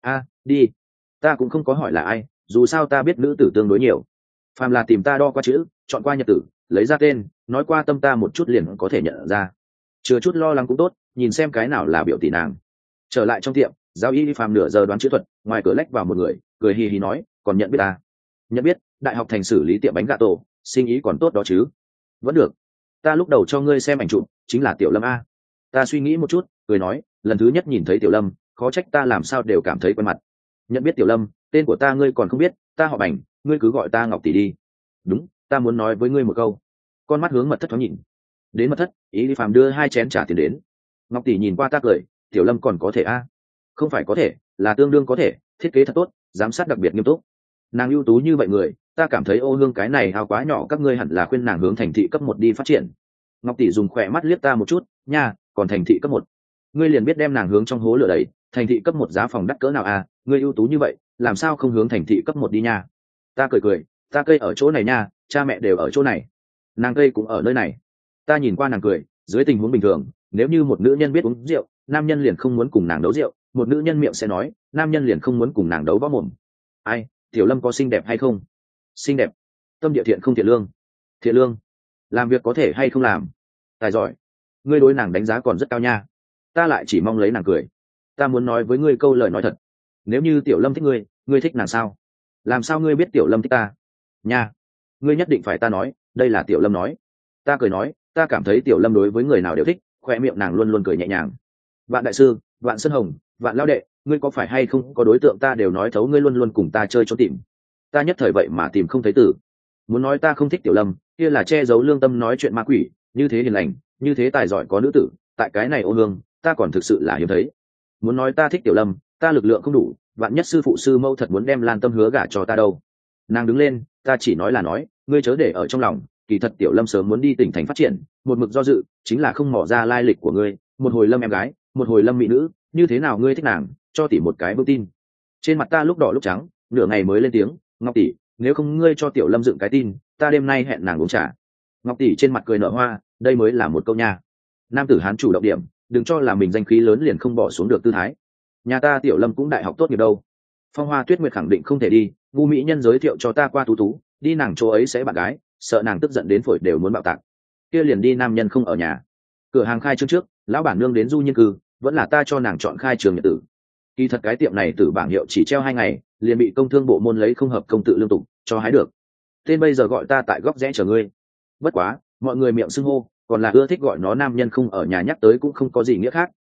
Đi. Ta cũng không có hỏi là ai, dù sao ta biết nữ tử tương đối nhiều. Phàm là tìm ta đo qua chữ, chọn qua nhật tử, lấy ra tên, nói qua tâm ta một chút liền có thể nhận ra. Chừa chút lo lắng cũng tốt, nhìn xem cái nào là biểu tỷ nàng. Trở lại trong tiệm, giáo y Phàm nửa giờ đoán chữ thuật, ngoài cửa lách vào một người, cười hì hì nói, còn nhận biết ta? Nhận biết, đại học thành xử lý tiệm bánh gà tổ, sinh ý còn tốt đó chứ? Vẫn được. Ta lúc đầu cho ngươi xem ảnh chụp, chính là Tiểu Lâm a. Ta suy nghĩ một chút, cười nói, lần thứ nhất nhìn thấy Tiểu Lâm, khó trách ta làm sao đều cảm thấy quen mặt. Nhận biết Tiểu Lâm, tên của ta ngươi còn không biết, ta họ Bành, ngươi cứ gọi ta Ngọc tỷ đi. Đúng, ta muốn nói với ngươi một câu. Con mắt hướng mật thất thoáng nhìn. Đến mật thất, ý Lý Phàm đưa 2 chén trà tiền đến. Ngọc tỷ nhìn qua ta cười, Tiểu Lâm còn có thể a? Không phải có thể, là tương đương có thể, thiết kế thật tốt, giám sát đặc biệt nghiêm túc. Nàng ưu tú như vậy người, ta cảm thấy ô hương cái này hao quá nhỏ, các ngươi hẳn là khuyên nàng hướng thành thị cấp 1 đi phát triển. Ngọc tỷ dùng khỏe mắt liếc ta một chút, nha, còn thành thị cấp 1, ngươi liền biết đem nàng hướng trong hố lửa đẩy. Thành thị cấp 1 giá phòng đắt cỡ nào à, ngươi ưu tú như vậy, làm sao không hướng thành thị cấp 1 đi nha? Ta cười, ta cây ở chỗ này nha, cha mẹ đều ở chỗ này, nàng cây cũng ở nơi này. Ta nhìn qua nàng cười, dưới tình huống bình thường, nếu như một nữ nhân biết uống rượu, nam nhân liền không muốn cùng nàng đấu rượu, một nữ nhân miệng sẽ nói, nam nhân liền không muốn cùng nàng đấu võ mồm. Ai, Tiểu Lâm có xinh đẹp hay không? Xinh đẹp. Tâm địa thiện không thiện lương? Thiện lương. Làm việc có thể hay không làm? Tài giỏi. Ngươi đối nàng đánh giá còn rất cao nha. Ta lại chỉ mong lấy nàng cười. Ta muốn nói với ngươi câu lời nói thật. Nếu như Tiểu Lâm thích ngươi, ngươi thích nàng sao? Làm sao ngươi biết Tiểu Lâm thích ta? Nha. Ngươi nhất định phải ta nói, đây là Tiểu Lâm nói. Ta cười nói, ta cảm thấy Tiểu Lâm đối với người nào đều thích, khoe miệng nàng luôn luôn cười nhẹ nhàng. Vạn đại sư, Vạn Sơn Hồng, Vạn Lão đệ, ngươi có phải hay không có đối tượng ta đều nói thấu, ngươi luôn luôn cùng ta chơi trốn tìm. Ta nhất thời vậy mà tìm không thấy từ. Muốn nói ta không thích Tiểu Lâm, kia là che giấu lương tâm nói chuyện ma quỷ, như thế hiền lành, như thế tài giỏi có nữ tử, tại cái này ô hương, ta còn thực sự là hiếm thấy. Muốn nói ta thích Tiểu Lâm, ta lực lượng không đủ, vạn nhất sư phụ sư mẫu thật muốn đem Lan Tâm hứa gả cho ta đâu. Nàng đứng lên, ta chỉ nói là nói, ngươi chớ để ở trong lòng, kỳ thật Tiểu Lâm sớm muốn đi tỉnh thành phát triển, một mực do dự, chính là không mò ra lai lịch của ngươi, một hồi Lâm em gái, một hồi Lâm mỹ nữ, như thế nào ngươi thích nàng, cho tỷ một cái vững tin. Trên mặt ta lúc đỏ lúc trắng, nửa ngày mới lên tiếng, Ngọc tỷ, nếu không ngươi cho Tiểu Lâm dựng cái tin, ta đêm nay hẹn nàng uống trà. Ngọc tỷ trên mặt cười nở hoa, đây mới là một câu nha. Nam tử hán chủ động điểm, đừng cho là mình danh khí lớn liền không bỏ xuống được tư thái. Nhà ta Tiểu Lâm cũng đại học tốt nghiệp đâu. Phong Hoa Tuyết Nguyệt khẳng định không thể đi, ngu mỹ nhân giới thiệu cho ta qua tú tú, đi nàng chỗ ấy sẽ bạn gái, sợ nàng tức giận đến phổi đều muốn bạo tạc. Kia liền đi nam nhân không ở nhà. Cửa hàng khai trương trước, lão bản nương đến du nhiên cư, vẫn là ta cho nàng chọn khai trường nhật tử. Kỳ thật cái tiệm này tử bảng hiệu chỉ treo 2 ngày, liền bị công thương bộ môn lấy không hợp công tự lương tục cho hái được. Tên bây giờ gọi ta tại góc rẽ chờ ngươi. Bất quá, mọi người miệng xưng hô, còn là ưa thích gọi nó nam nhân không ở nhà, nhắc tới cũng không có gì nghĩa khác,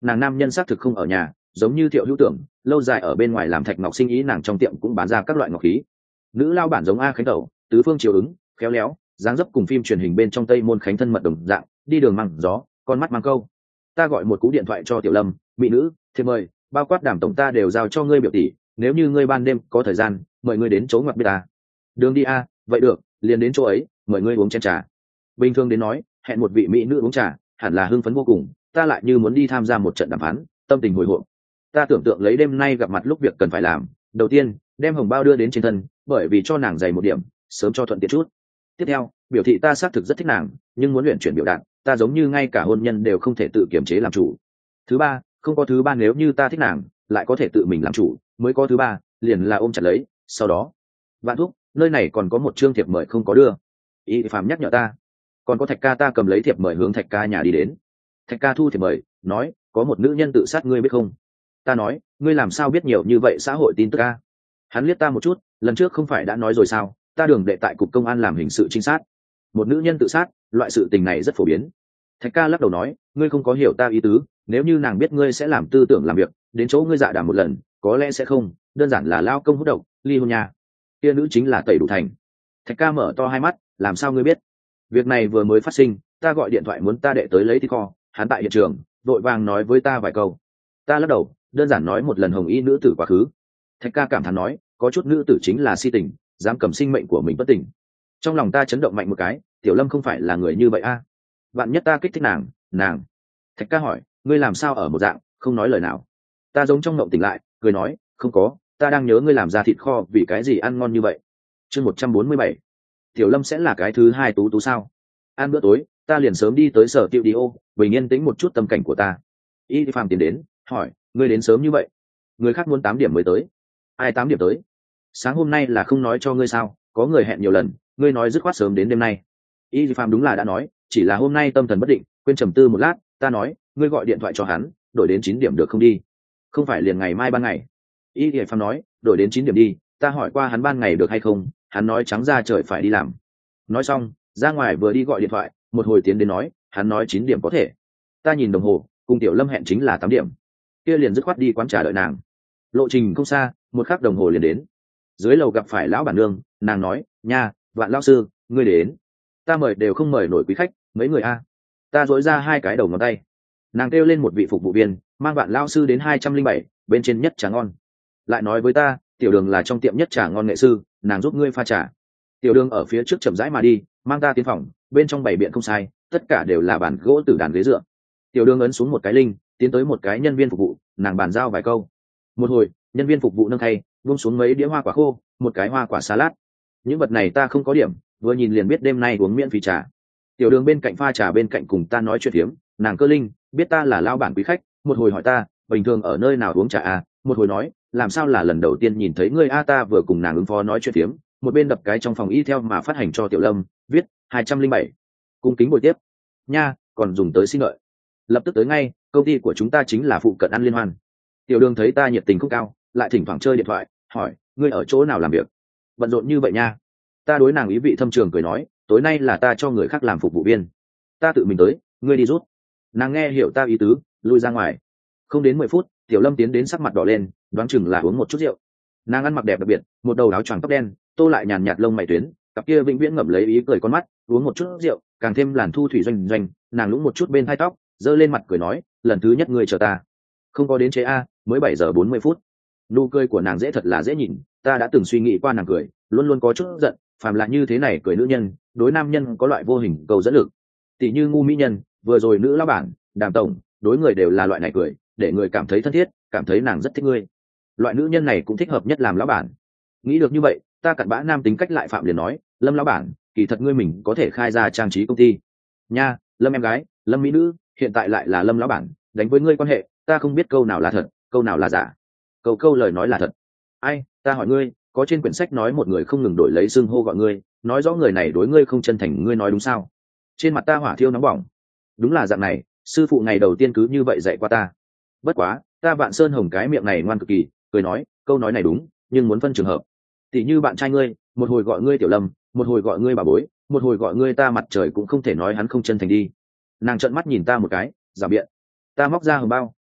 nàng nam nhân xác thực không ở nhà, giống như Thiệu Hữu Tưởng lâu dài ở bên ngoài làm thạch ngọc sinh ý, nàng trong tiệm cũng bán ra các loại ngọc khí. Nữ lao bản giống A Khánh Tẩu, tứ phương chiều ứng, khéo léo, dáng dấp cùng phim truyền hình bên trong Tây Môn Khánh thân mật đồng dạng, đi đường măng gió, con mắt mang câu. Ta gọi một cú điện thoại cho Tiểu Lâm, mỹ nữ, thiệp mời, bao quát Đàm tổng ta đều giao cho ngươi biểu tỷ, nếu như ngươi ban đêm có thời gian, mời ngươi đến chỗ ngoặt biết ta. Đường đi a, vậy được, liền đến chỗ ấy, mời ngươi uống chén trà. Bình thường đến nói, hẹn một vị mỹ nữ uống trà, hẳn là hưng phấn vô cùng, ta lại như muốn đi tham gia một trận đàm phán, tâm tình hồi hộp. Ta tưởng tượng lấy đêm nay gặp mặt lúc việc cần phải làm, đầu tiên, đem hồng bao đưa đến trên thân, bởi vì cho nàng dày một điểm, sớm cho thuận tiện chút. Tiếp theo, biểu thị ta xác thực rất thích nàng, nhưng muốn luyện chuyển biểu đạt, ta giống như ngay cả hôn nhân đều không thể tự kiềm chế làm chủ. Thứ ba, không có thứ ba, nếu như ta thích nàng, lại có thể tự mình làm chủ, mới có thứ ba, liền là ôm chặt lấy. Sau đó, Vạn Thúc, nơi này còn có một chương thiệp mời không có đưa. Y Phạm nhắc nhở ta, còn có Thạch ca. Ta cầm lấy thiệp mời hướng Thạch ca nhà đi đến. Thạch ca thu thiệp mời, nói, có một nữ nhân tự sát, ngươi biết không? Ta nói, ngươi làm sao biết nhiều như vậy xã hội tin tức a? Hắn liếc ta một chút, lần trước không phải đã nói rồi sao, ta đường đệ tại cục công an làm hình sự trinh sát. Một nữ nhân tự sát, loại sự tình này rất phổ biến. Thạch ca lắc đầu nói, ngươi không có hiểu ta ý tứ, nếu như nàng biết ngươi sẽ làm tư tưởng làm việc, đến chỗ ngươi dạ đàm một lần, có lẽ sẽ không, đơn giản là lao công hút độc, ly hôn nhà. Kia nữ chính là Tẩy Đủ Thành. Thạch ca mở to hai mắt, làm sao ngươi biết? Việc này vừa mới phát sinh, ta gọi điện thoại muốn ta đệ tới lấy thịt kho, hắn tại hiện trường, vội vàng nói với ta vài câu. Ta lắc đầu, đơn giản nói một lần hồng y nữ tử quá khứ. Thạch ca cảm thán nói, có chút nữ tử chính là si tình, dám cầm sinh mệnh của mình bất tỉnh. Trong lòng ta chấn động mạnh một cái, Tiểu Lâm không phải là người như vậy a. Bạn nhất ta kích thích nàng. Thạch ca hỏi, ngươi làm sao ở một dạng, không nói lời nào? Ta giống trong mộng tỉnh lại, cười nói, không có, ta đang nhớ ngươi làm ra thịt kho vì cái gì ăn ngon như vậy. Chương 147. Tiểu Lâm sẽ là cái thứ hai tú sao? Ăn bữa tối, ta liền sớm đi tới sở tiệu đi ô, bình yên tĩnh một chút tâm cảnh của ta. Y Phạm tiến đến, hỏi, ngươi đến sớm như vậy? Người khác muốn 8 điểm mới tới. Ai 8 điểm tới? Sáng hôm nay là không nói cho ngươi sao, có người hẹn nhiều lần, ngươi nói dứt khoát sớm đến đêm nay. Y Phạm đúng là đã nói, chỉ là hôm nay tâm thần bất định, quên trầm tư một lát. Ta nói, ngươi gọi điện thoại cho hắn, đổi đến 9 điểm được không đi? Không phải liền ngày mai ban ngày. Y Phạm nói, đổi đến 9 điểm đi. Ta hỏi qua hắn ban ngày được hay không, hắn nói trắng ra trời phải đi làm. Nói xong, ra ngoài vừa đi gọi điện thoại, một hồi tiến đến nói, hắn nói 9 điểm có thể. Ta nhìn đồng hồ, cùng Tiểu Lâm hẹn chính là 8 điểm. Kia liền dứt khoát đi quán trà đợi nàng. Lộ trình không xa, một khắc đồng hồ liền đến. Dưới lầu gặp phải lão bản nương, nàng nói, nha, Vạn lão sư, ngươi đến. Ta mời đều không mời nổi quý khách, mấy người a. Ta dối ra 2 cái đầu ngón tay. Nàng kêu lên một vị phục vụ viên, mang Vạn lão sư đến 207, bên trên nhất trà ngon. Lại nói với ta, Tiểu Đường là trong tiệm nhất trà ngon nghệ sư, nàng giúp ngươi pha trà. Tiểu Đường ở phía trước chậm rãi mà đi, mang ta tiến phòng, bên trong bày biện không sai, tất cả đều là bàn gỗ từ đàn ghế dựa. Tiểu Đường ấn xuống một cái linh, tiến tới một cái nhân viên phục vụ, nàng bàn giao vài câu. Một hồi, nhân viên phục vụ nâng khay, buông xuống mấy đĩa hoa quả khô, một cái hoa quả salad. Những vật này ta không có điểm, vừa nhìn liền biết đêm nay uống miễn phí trà. Tiểu Đường bên cạnh pha trà bên cạnh cùng ta nói chuyện phiếm, nàng cơ linh, biết ta là lao bản quý khách, một hồi hỏi ta, bình thường ở nơi nào uống trà à, một hồi nói, làm sao là lần đầu tiên nhìn thấy ngươi a. Ta vừa cùng nàng ứng phó nói chuyện phiếm, một bên đập cái trong phòng y theo mà phát hành cho Tiểu Lâm, viết 207. Cung kính buổi tiếp. Nha, còn dùng tới xin lợi. Lập tức tới ngay, công ty của chúng ta chính là phụ cận ăn liên hoan. Tiểu Đường thấy ta nhiệt tình không cao, lại thỉnh thoảng chơi điện thoại, hỏi, ngươi ở chỗ nào làm việc? Bận rộn như vậy nha. Ta đối nàng ý vị thâm trường cười nói, tối nay là ta cho người khác làm phục vụ viên. Ta tự mình tới, ngươi đi rút. Nàng nghe hiểu ta ý tứ, lui ra ngoài. Không đến 10 phút, Tiểu Lâm tiến đến sắc mặt đỏ lên, đoán chừng là uống một chút rượu. Nàng ăn mặc đẹp đặc biệt, một đầu áo choàng tóc đen, tô lại nhàn nhạt lông mày tuyến, cặp kia vĩnh viễn ngậm lấy ý cười con mắt, uống một chút rượu, càng thêm làn thu thủy doanh doanh. Nàng lũng một chút bên hai tóc, giơ lên mặt cười nói, lần thứ nhất ngươi chờ ta. Không có đến chế a, mới 7 giờ 40 phút. Nụ cười của nàng dễ thật là dễ nhìn, ta đã từng suy nghĩ qua nàng cười, luôn luôn có chút giận, phàm là như thế này cười nữ nhân, đối nam nhân có loại vô hình cầu dẫn lực. Tỷ như ngu mỹ nhân, vừa rồi nữ lão bản, Đàm tổng, đối người đều là loại này cười, để người cảm thấy thân thiết, cảm thấy nàng rất thích ngươi. Loại nữ nhân này cũng thích hợp nhất làm lão bản. Nghĩ được như vậy, ta cặn bã nam tính cách lại phạm liền nói, Lâm lão bản, kỳ thật ngươi mình có thể khai ra trang trí công ty. Nha, Lâm em gái, Lâm mỹ nữ, hiện tại lại là Lâm lão bản, đánh với ngươi quan hệ, ta không biết câu nào là thật, câu nào là giả. Câu lời nói là thật. Ai, ta hỏi ngươi, có trên quyển sách nói một người không ngừng đổi lấy xưng hô gọi ngươi, nói rõ người này đối ngươi không chân thành, ngươi nói đúng sao? Trên mặt ta hỏa thiêu nóng bỏng. Đúng là dạng này, sư phụ ngày đầu tiên cứ như vậy dạy qua ta. Bất quá, ta Vạn Sơn Hồng cái miệng này ngoan cực kỳ, cười nói, câu nói này đúng, nhưng muốn phân trường hợp. Tỷ như bạn trai ngươi, một hồi gọi ngươi Tiểu Lâm, một hồi gọi ngươi bà bối, một hồi gọi ngươi ta mặt trời, cũng không thể nói hắn không chân thành đi. Nàng trợn mắt nhìn ta một cái, giả biện. Ta móc ra hồng bao,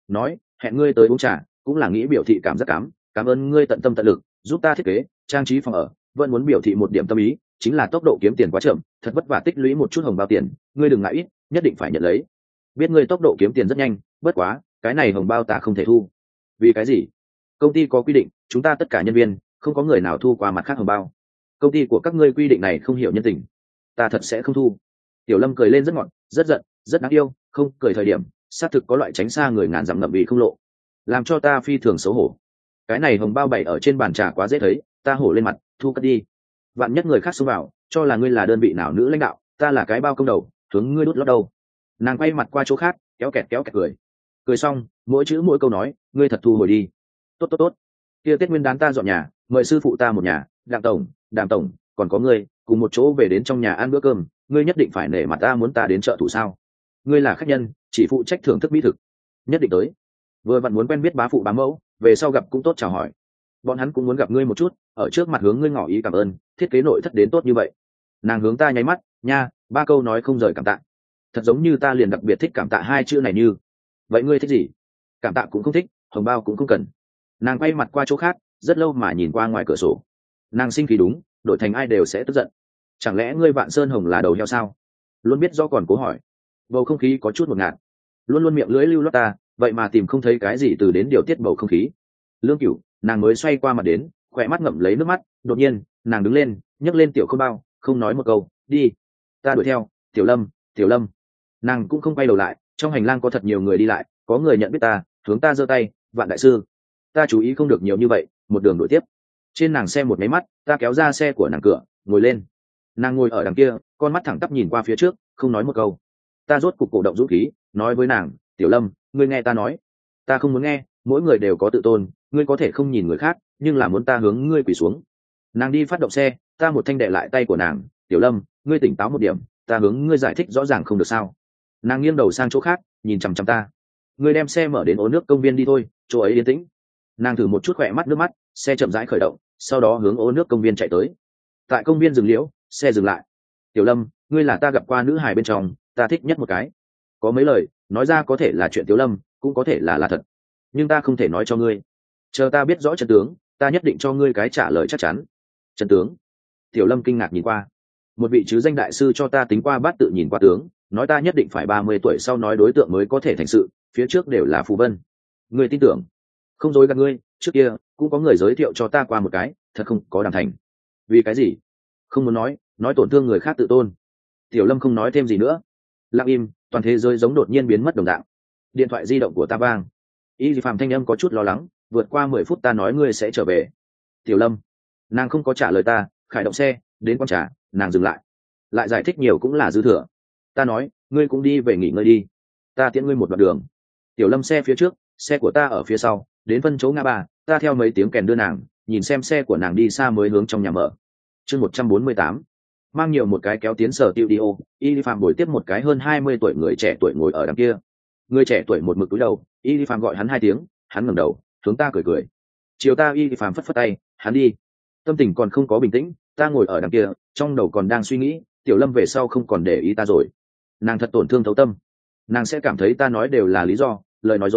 nói hẹn ngươi tới uống trà cũng là nghĩ biểu thị cảm giác cảm ơn ngươi tận tâm tận lực giúp ta thiết kế trang trí phòng ở, vẫn muốn biểu thị một điểm tâm ý, chính là tốc độ kiếm tiền quá chậm, thật vất vả tích lũy một chút hồng bao tiền, ngươi đừng ngại ít, nhất định phải nhận lấy. Biết ngươi tốc độ kiếm tiền rất nhanh, bất quá cái này hồng bao ta không thể thu. Vì cái gì? Công ty có quy định, chúng ta tất cả nhân viên không có người nào thu qua mặt khác hồng bao. Công ty của các ngươi quy định này không hiểu nhân tình, ta thật sẽ không thu. Tiểu Lâm cười lên rất ngọt, rất giận, rất đáng yêu, không cười thời điểm xác thực có loại tránh xa người ngàn dặm ngậm vì không lộ, làm cho ta phi thường xấu hổ. Cái này hồng bao bày ở trên bàn trà quá dễ thấy, ta hổ lên mặt, thu cất đi. Vạn nhất người khác xông vào, cho là ngươi là đơn vị nào nữ lãnh đạo, ta là cái bao công đầu, hướng ngươi đút lót đâu. Nàng quay mặt qua chỗ khác, kéo kẹt cười xong, mỗi chữ mỗi câu nói, ngươi thật thu hồi đi. Tốt. Kia Tết Nguyên đán ta dọn nhà, mời sư phụ ta một nhà, Đàm tổng, còn có ngươi, cùng một chỗ về đến trong nhà ăn bữa cơm, ngươi nhất định phải nể mặt ta, muốn ta đến chợ thủ sao? Ngươi là khách nhân, chỉ phụ trách thưởng thức mỹ thực, nhất định tới. Vừa vặn muốn quen biết bá phụ bá mẫu, về sau gặp cũng tốt chào hỏi. Bọn hắn cũng muốn gặp ngươi một chút, ở trước mặt hướng ngươi ngỏ ý cảm ơn, thiết kế nội thất đến tốt như vậy. Nàng hướng ta nháy mắt, nha, 3 câu nói không rời cảm tạ. Thật giống như ta liền đặc biệt thích cảm tạ 2 chữ này như. Vậy ngươi thích gì? Cảm tạ cũng không thích, hồng bao cũng không cần. Nàng quay mặt qua chỗ khác, rất lâu mà nhìn qua ngoài cửa sổ. Nàng sinh khí đúng, đổi thành ai đều sẽ tức giận. Chẳng lẽ ngươi Vạn Sơn Hồng là đầu heo sao? Luôn biết do còn cố hỏi. Bầu không khí có chút ngột ngạt. Luôn miệng lưỡi lưu loát ta, vậy mà tìm không thấy cái gì từ đến điều tiết bầu không khí. Lương Cửu, nàng mới xoay qua mặt đến, khỏe mắt ngậm lấy nước mắt, đột nhiên nàng đứng lên, nhấc lên Tiểu Không Bao, không nói một câu, đi. Ta đuổi theo, Tiểu Lâm. Nàng cũng không quay đầu lại, trong hành lang có thật nhiều người đi lại, có người nhận biết ta, hướng ta giơ tay, Vạn đại sư. Ta chú ý không được nhiều như vậy, một đường đuổi tiếp. Trên nàng xe một máy mắt, ta kéo ra xe của nàng cửa, ngồi lên. Nàng ngồi ở đằng kia, con mắt thẳng tắp nhìn qua phía trước, không nói một câu. Ta rốt cục cổ động dũng khí, nói với nàng, Tiểu Lâm, ngươi nghe ta nói. Ta không muốn nghe, mỗi người đều có tự tôn, ngươi có thể không nhìn người khác, nhưng là muốn ta hướng ngươi quỳ xuống. Nàng đi phát động xe, ta một thanh đệ lại tay của nàng, Tiểu Lâm, ngươi tỉnh táo một điểm, ta hướng ngươi giải thích rõ ràng không được sao? Nàng nghiêng đầu sang chỗ khác, nhìn chằm chằm ta. Ngươi đem xe mở đến ố nước công viên đi thôi, chỗ ấy yên tĩnh. Nàng thử một chút khỏe mắt nước mắt, xe chậm rãi khởi động, sau đó hướng ố nước công viên chạy tới. Tại công viên dừng liễu, xe dừng lại. Tiểu Lâm, ngươi là ta gặp qua nữ hài bên trong, ta thích nhất một cái. Có mấy lời nói ra có thể là chuyện Tiểu Lâm, cũng có thể là thật, nhưng ta không thể nói cho ngươi. Chờ ta biết rõ chân tướng, ta nhất định cho ngươi cái trả lời chắc chắn. Chân tướng? Tiểu Lâm kinh ngạc nhìn qua. Một vị chứ danh đại sư cho ta tính qua bát tự nhìn qua tướng, nói ta nhất định phải 30 tuổi sau nói đối tượng mới có thể thành sự, phía trước đều là phù vân. Ngươi tin tưởng? Không dối gạt ngươi, trước kia cũng có người giới thiệu cho ta qua một cái, thật không có đàm thành. Vì cái gì? Không muốn nói tổn thương người khác tự tôn. Tiểu Lâm không nói thêm gì nữa. Lặng im, toàn thế giới giống đột nhiên biến mất đồng dạng. Điện thoại di động của ta vang. Y Phạm thanh âm có chút lo lắng, vượt qua 10 phút ta nói ngươi sẽ trở về. Tiểu Lâm. Nàng không có trả lời ta, khởi động xe, đến quán trà, nàng dừng lại giải thích nhiều cũng là dư thừa. Ta nói, ngươi cũng đi về nghỉ ngơi đi, ta tiễn ngươi một đoạn đường. Tiểu Lâm xe phía trước, xe của ta ở phía sau, đến phân chỗ ngã ba, ta theo mấy tiếng kèn đưa nàng, nhìn xem xe của nàng đi xa mới hướng trong nhà mở. Chương 148, mang nhiều một cái kéo tiến sở tiêu đi ô. Y Phạm buổi tiếp một cái hơn 20 tuổi người trẻ tuổi ngồi ở đằng kia. Người trẻ tuổi một mực cúi đầu, Y Phạm gọi hắn 2 tiếng, hắn ngẩng đầu, hướng ta cười. Chiều ta Y Phạm phất tay, hắn đi. Tâm tình còn không có bình tĩnh, ta ngồi ở đằng kia, trong đầu còn đang suy nghĩ, Tiểu Lâm về sau không còn để ý ta rồi. Nàng thật tổn thương thấu tâm. Nàng sẽ cảm thấy ta nói đều là lý do, lời nói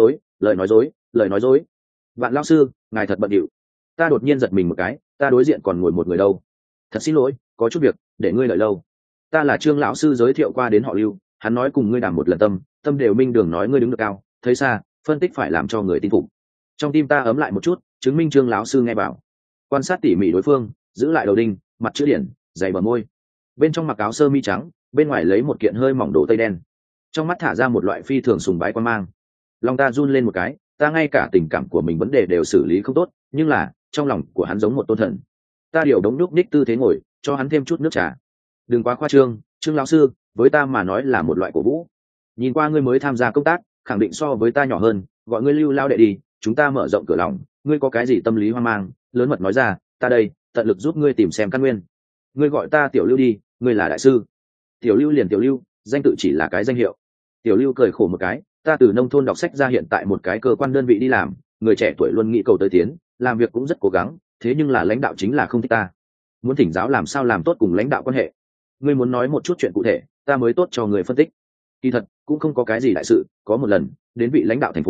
dối. Vạn lão sư, ngài thật bận điệu. Ta đột nhiên giật mình một cái, ta đối diện còn ngồi một người đâu. Thật xin lỗi, có chút việc, để ngươi đợi lâu. Ta là Trương lão sư giới thiệu qua đến họ Lưu, hắn nói cùng ngươi đàm một lần tâm đều minh đường nói ngươi đứng được cao, thấy xa, phân tích phải làm cho người tin phục. Trong tim ta ấm lại một chút, chứng minh Trương lão sư nghe bảo. Quan sát tỉ mỉ đối phương, giữ lại đầu đinh, mặt chữ điển, dày bờ môi. Bên trong mặc áo sơ mi trắng, bên ngoài lấy một kiện hơi mỏng đồ tây đen. Trong mắt thả ra một loại phi thường sùng bái quan mang. Lòng ta run lên một cái, ta ngay cả tình cảm của mình vấn đề đều xử lý không tốt, nhưng là trong lòng của hắn giống một tôn thần. Ta điều đống nhúc ních tư thế ngồi, cho hắn thêm chút nước trà. Đừng quá khoa trương, Trương lão sư, với ta mà nói là một loại cổ vũ. Nhìn qua ngươi mới tham gia công tác, khẳng định so với ta nhỏ hơn, gọi ngươi Lưu lao đệ đi, chúng ta mở rộng cửa lòng, ngươi có cái gì tâm lý hoang mang, lớn mật nói ra, ta đây tận lực giúp ngươi tìm xem căn nguyên. Ngươi gọi ta Tiểu Lưu đi, ngươi là đại sư. Tiểu Lưu liền Tiểu Lưu, danh tự chỉ là cái danh hiệu. Tiểu Lưu cười khổ một cái, ta từ nông thôn đọc sách ra hiện tại một cái cơ quan đơn vị đi làm, người trẻ tuổi luôn nghĩ cầu tới tiến, làm việc cũng rất cố gắng, thế nhưng là lãnh đạo chính là không thích ta. Muốn thỉnh giáo làm sao làm tốt cùng lãnh đạo quan hệ. Ngươi muốn nói một chút chuyện cụ thể, ta mới tốt cho người phân tích. Kỳ thật cũng không có cái gì đại sự, có một lần đến vị lãnh đạo thành phố,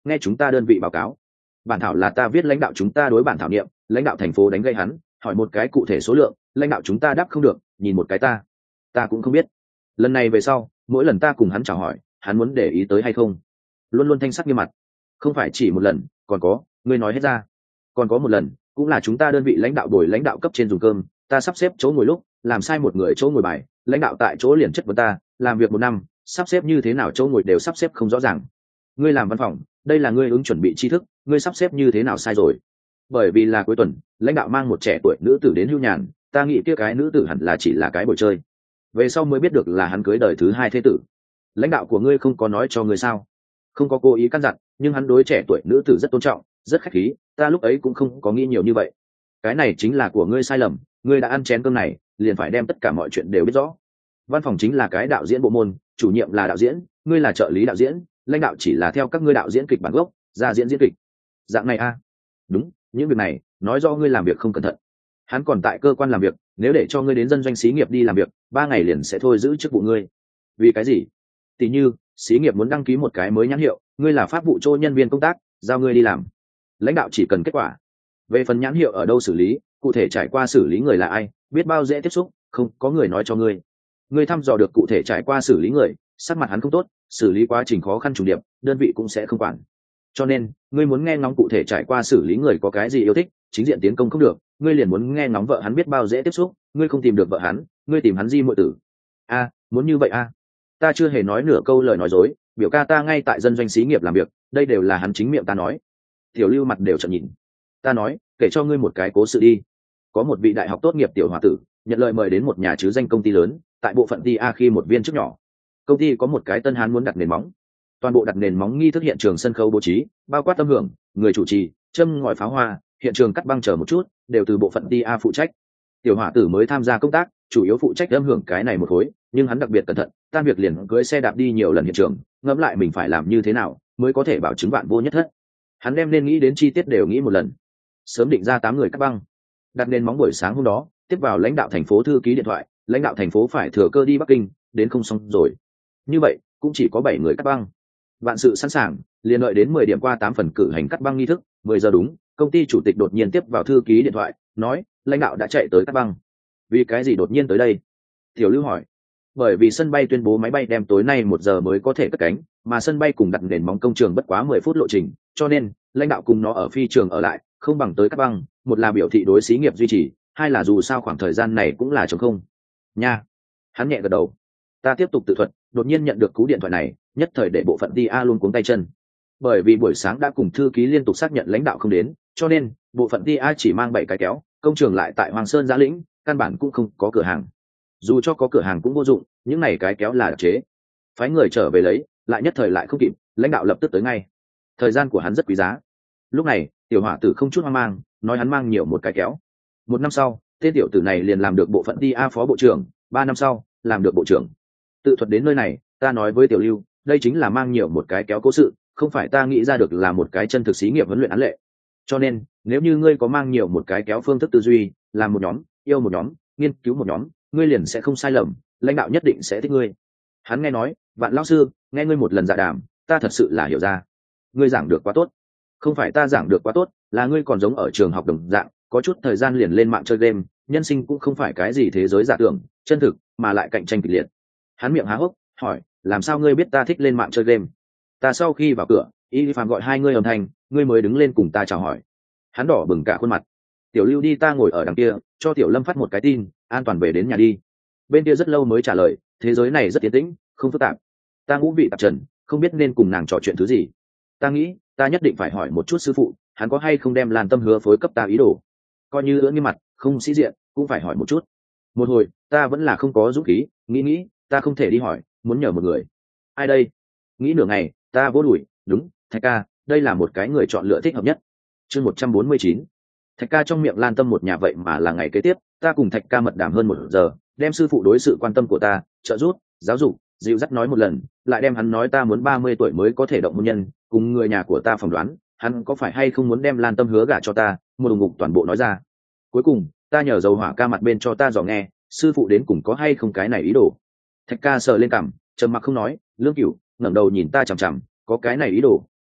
nghe chúng ta đơn vị báo cáo. Bản thảo là ta viết, lãnh đạo chúng ta đối bản thảo niệm, lãnh đạo thành phố đánh gây hắn, hỏi một cái cụ thể số lượng, lãnh đạo chúng ta đáp không được, nhìn một cái ta cũng không biết. Lần này về sau, mỗi lần ta cùng hắn chào hỏi, hắn muốn để ý tới hay không, luôn luôn thanh sắc nghiêm mặt. Không phải chỉ một lần, còn có, ngươi nói hết ra. Còn có một lần, cũng là chúng ta đơn vị lãnh đạo đổi lãnh đạo cấp trên dùng cơm, ta sắp xếp chỗ ngồi lúc, làm sai một người chỗ ngồi bài, lãnh đạo tại chỗ liền chất vấn ta, làm việc 1 năm, sắp xếp như thế nào chỗ ngồi đều sắp xếp không rõ ràng. Ngươi làm văn phòng, đây là ngươi ứng chuẩn bị tri thức, ngươi sắp xếp như thế nào sai rồi. Bởi vì là cuối tuần, lãnh đạo mang một trẻ tuổi nữ tử đến hưu nhàn, ta nghĩ kia cái nữ tử hẳn là chỉ là cái buổi chơi. Về sau mới biết được là hắn cưới đời thứ 2 thế tử. Lãnh đạo của ngươi không có nói cho ngươi sao? Không có cố ý căn dặn, nhưng hắn đối trẻ tuổi nữ tử rất tôn trọng, rất khách khí, ta lúc ấy cũng không có nghĩ nhiều như vậy. Cái này chính là của ngươi sai lầm, ngươi đã ăn chén cơm này, liền phải đem tất cả mọi chuyện đều biết rõ. Văn phòng chính là cái đạo diễn bộ môn, chủ nhiệm là đạo diễn, ngươi là trợ lý đạo diễn, lãnh đạo chỉ là theo các ngươi đạo diễn kịch bản gốc ra diễn diễn kịch. Dạng này a? Đúng, những việc này nói do ngươi làm việc không cẩn thận. Hắn còn tại cơ quan làm việc, nếu để cho ngươi đến dân doanh xí nghiệp đi làm việc, 3 ngày liền sẽ thôi giữ chức vụ ngươi. Vì cái gì? Tỷ như xí nghiệp muốn đăng ký một cái mới nhãn hiệu, ngươi là pháp vụ chỗ nhân viên công tác, giao ngươi đi làm. Lãnh đạo chỉ cần kết quả. Về phần nhãn hiệu ở đâu xử lý, cụ thể trải qua xử lý người là ai, biết bao dễ tiếp xúc, không có người nói cho ngươi. Ngươi thăm dò được cụ thể trải qua xử lý người, sắc mặt hắn không tốt, xử lý quá trình khó khăn trùng điệp, đơn vị cũng sẽ không quản. Cho nên ngươi muốn nghe ngóng cụ thể trải qua xử lý người có cái gì yêu thích, chính diện tiến công không được, ngươi liền muốn nghe ngóng vợ hắn biết bao dễ tiếp xúc, ngươi không tìm được vợ hắn, ngươi tìm hắn di muội tử. Muốn như vậy ta chưa hề nói nửa câu lời nói dối, biểu ca ta ngay tại dân doanh xí nghiệp làm việc, đây đều là hắn chính miệng ta nói. Tiểu Lưu mặt đều trợn nhìn. Ta nói, kể cho ngươi một cái cố sự đi. Có một vị đại học tốt nghiệp tiểu hòa tử, nhận lời mời đến một nhà chứ danh công ty lớn, tại bộ phận TA khi một viên chức nhỏ. Công ty có một cái tân hán muốn đặt nền móng. Toàn bộ đặt nền móng nghi thức hiện trường sân khấu bố trí, bao quát âm hưởng, người chủ trì, châm ngòi pháo hoa, hiện trường cắt băng chờ một chút, đều từ bộ phận TA phụ trách. Tiểu hòa tử mới tham gia công tác, chủ yếu phụ trách âm hưởng cái này một khối, nhưng hắn đặc biệt cẩn thận, tan việc liền cưỡi xe đạp đi nhiều lần hiện trường, ngẫm lại mình phải làm như thế nào mới có thể bảo chứng vạn vô nhất thất. Hắn đem nên nghĩ đến chi tiết đều nghĩ một lần. Sớm định ra 8 người cắt băng. Đặt nền móng buổi sáng hôm đó, tiếp vào lãnh đạo thành phố thư ký điện thoại, lãnh đạo thành phố phải thừa cơ đi Bắc Kinh, đến không xong rồi. Như vậy, cũng chỉ có 7 người cắt băng. Vạn sự sẵn sàng, liền đợi đến 10 điểm qua 8 phần cử hành cắt băng nghi thức, 10 giờ đúng, công ty chủ tịch đột nhiên tiếp vào thư ký điện thoại, nói, lãnh đạo đã chạy tới cắt băng. Vì cái gì đột nhiên tới đây? Tiểu Lưu hỏi. Bởi vì sân bay tuyên bố máy bay đem tối nay 1 giờ mới có thể cất cánh, mà sân bay cùng đặt nền móng công trường bất quá 10 phút lộ trình, cho nên lãnh đạo cùng nó ở phi trường ở lại, không bằng tới cắt băng, một là biểu thị đối xí nghiệp duy trì, hai là dù sao khoảng thời gian này cũng là trống không. Nha. Hắn nhẹ gật đầu. Ta tiếp tục tự thuật, đột nhiên nhận được cú điện thoại này, nhất thời để bộ phận TA luôn cuống tay chân. Bởi vì buổi sáng đã cùng thư ký liên tục xác nhận lãnh đạo không đến, cho nên bộ phận TA chỉ mang 7 cái kéo, công trường lại tại Hoàng Sơn Giã Lĩnh, căn bản cũng không có cửa hàng. Dù cho có cửa hàng cũng vô dụng, những này cái kéo là đặc chế. Phái người trở về lấy, lại nhất thời lại không kịp, lãnh đạo lập tức tới ngay. Thời gian của hắn rất quý giá. Lúc này, tiểu hỏa tử không chút hoang mang, nói hắn mang nhiều một cái kéo. 1 năm sau, tên tiểu tử này liền làm được bộ phận TA phó bộ trưởng, 3 năm sau, làm được bộ trưởng. Tự thuật đến nơi này, ta nói với Tiểu Lưu, đây chính là mang nhiều một cái kéo cố sự, không phải ta nghĩ ra được là một cái chân thực xí nghiệp huấn luyện án lệ. Cho nên, nếu như ngươi có mang nhiều một cái kéo phương thức tư duy, làm một nhóm, yêu một nhóm, nghiên cứu một nhóm, ngươi liền sẽ không sai lầm, lãnh đạo nhất định sẽ thích ngươi. Hắn nghe nói, Vạn lão sư, nghe ngươi một lần dạ đàm, ta thật sự là hiểu ra. Ngươi giảng được quá tốt. Không phải ta giảng được quá tốt, là ngươi còn giống ở trường học đồng dạng, có chút thời gian liền lên mạng chơi game, nhân sinh cũng không phải cái gì thế giới giả tưởng, chân thực, mà lại cạnh tranh kịch liệt. Hắn miệng há hốc, hỏi, làm sao ngươi biết ta thích lên mạng chơi game? Ta sau khi vào cửa, Y Phạm gọi 2 ngươi âm thanh, ngươi mới đứng lên cùng ta chào hỏi. Hắn đỏ bừng cả khuôn mặt. Tiểu Lưu đi, ta ngồi ở đằng kia, cho Tiểu Lâm phát một cái tin, an toàn về đến nhà đi. Bên kia rất lâu mới trả lời, thế giới này rất yên tĩnh, không phức tạp. Ta ngũ vị tạp trần, không biết nên cùng nàng trò chuyện thứ gì. Ta nghĩ, ta nhất định phải hỏi một chút sư phụ, hắn có hay không đem Lan Tâm hứa phối cấp ta ý đồ. Coi như ưỡn nghiêm mặt, không sĩ diện, cũng phải hỏi một chút. Một hồi, ta vẫn là không có dũng khí, nghĩ, ta không thể đi hỏi, muốn nhờ một người. Ai đây? Nghĩ nửa ngày, ta vỗ đùi, đúng, Thạch ca, đây là một cái người chọn lựa thích hợp nhất. Chương 149. Thạch ca trong miệng Lan Tâm một nhà vậy mà là ngày kế tiếp, ta cùng Thạch ca mật đàm hơn 1 giờ, đem sư phụ đối sự quan tâm của ta, trợ giúp, giáo dục, dịu dắt nói một lần, lại đem hắn nói ta muốn 30 tuổi mới có thể động hôn nhân, cùng người nhà của ta phỏng đoán, hắn có phải hay không muốn đem Lan Tâm hứa gả cho ta, một ngục toàn bộ nói ra. Cuối cùng, ta nhờ dầu hỏa ca mặt bên cho ta dò nghe, sư phụ đến cùng có hay không cái này ý đồ. Thạch ca sờ lên cằm, trầm mặc không nói. Lương Cửu ngẩng đầu nhìn ta chằm chằm, có cái này ý đồ,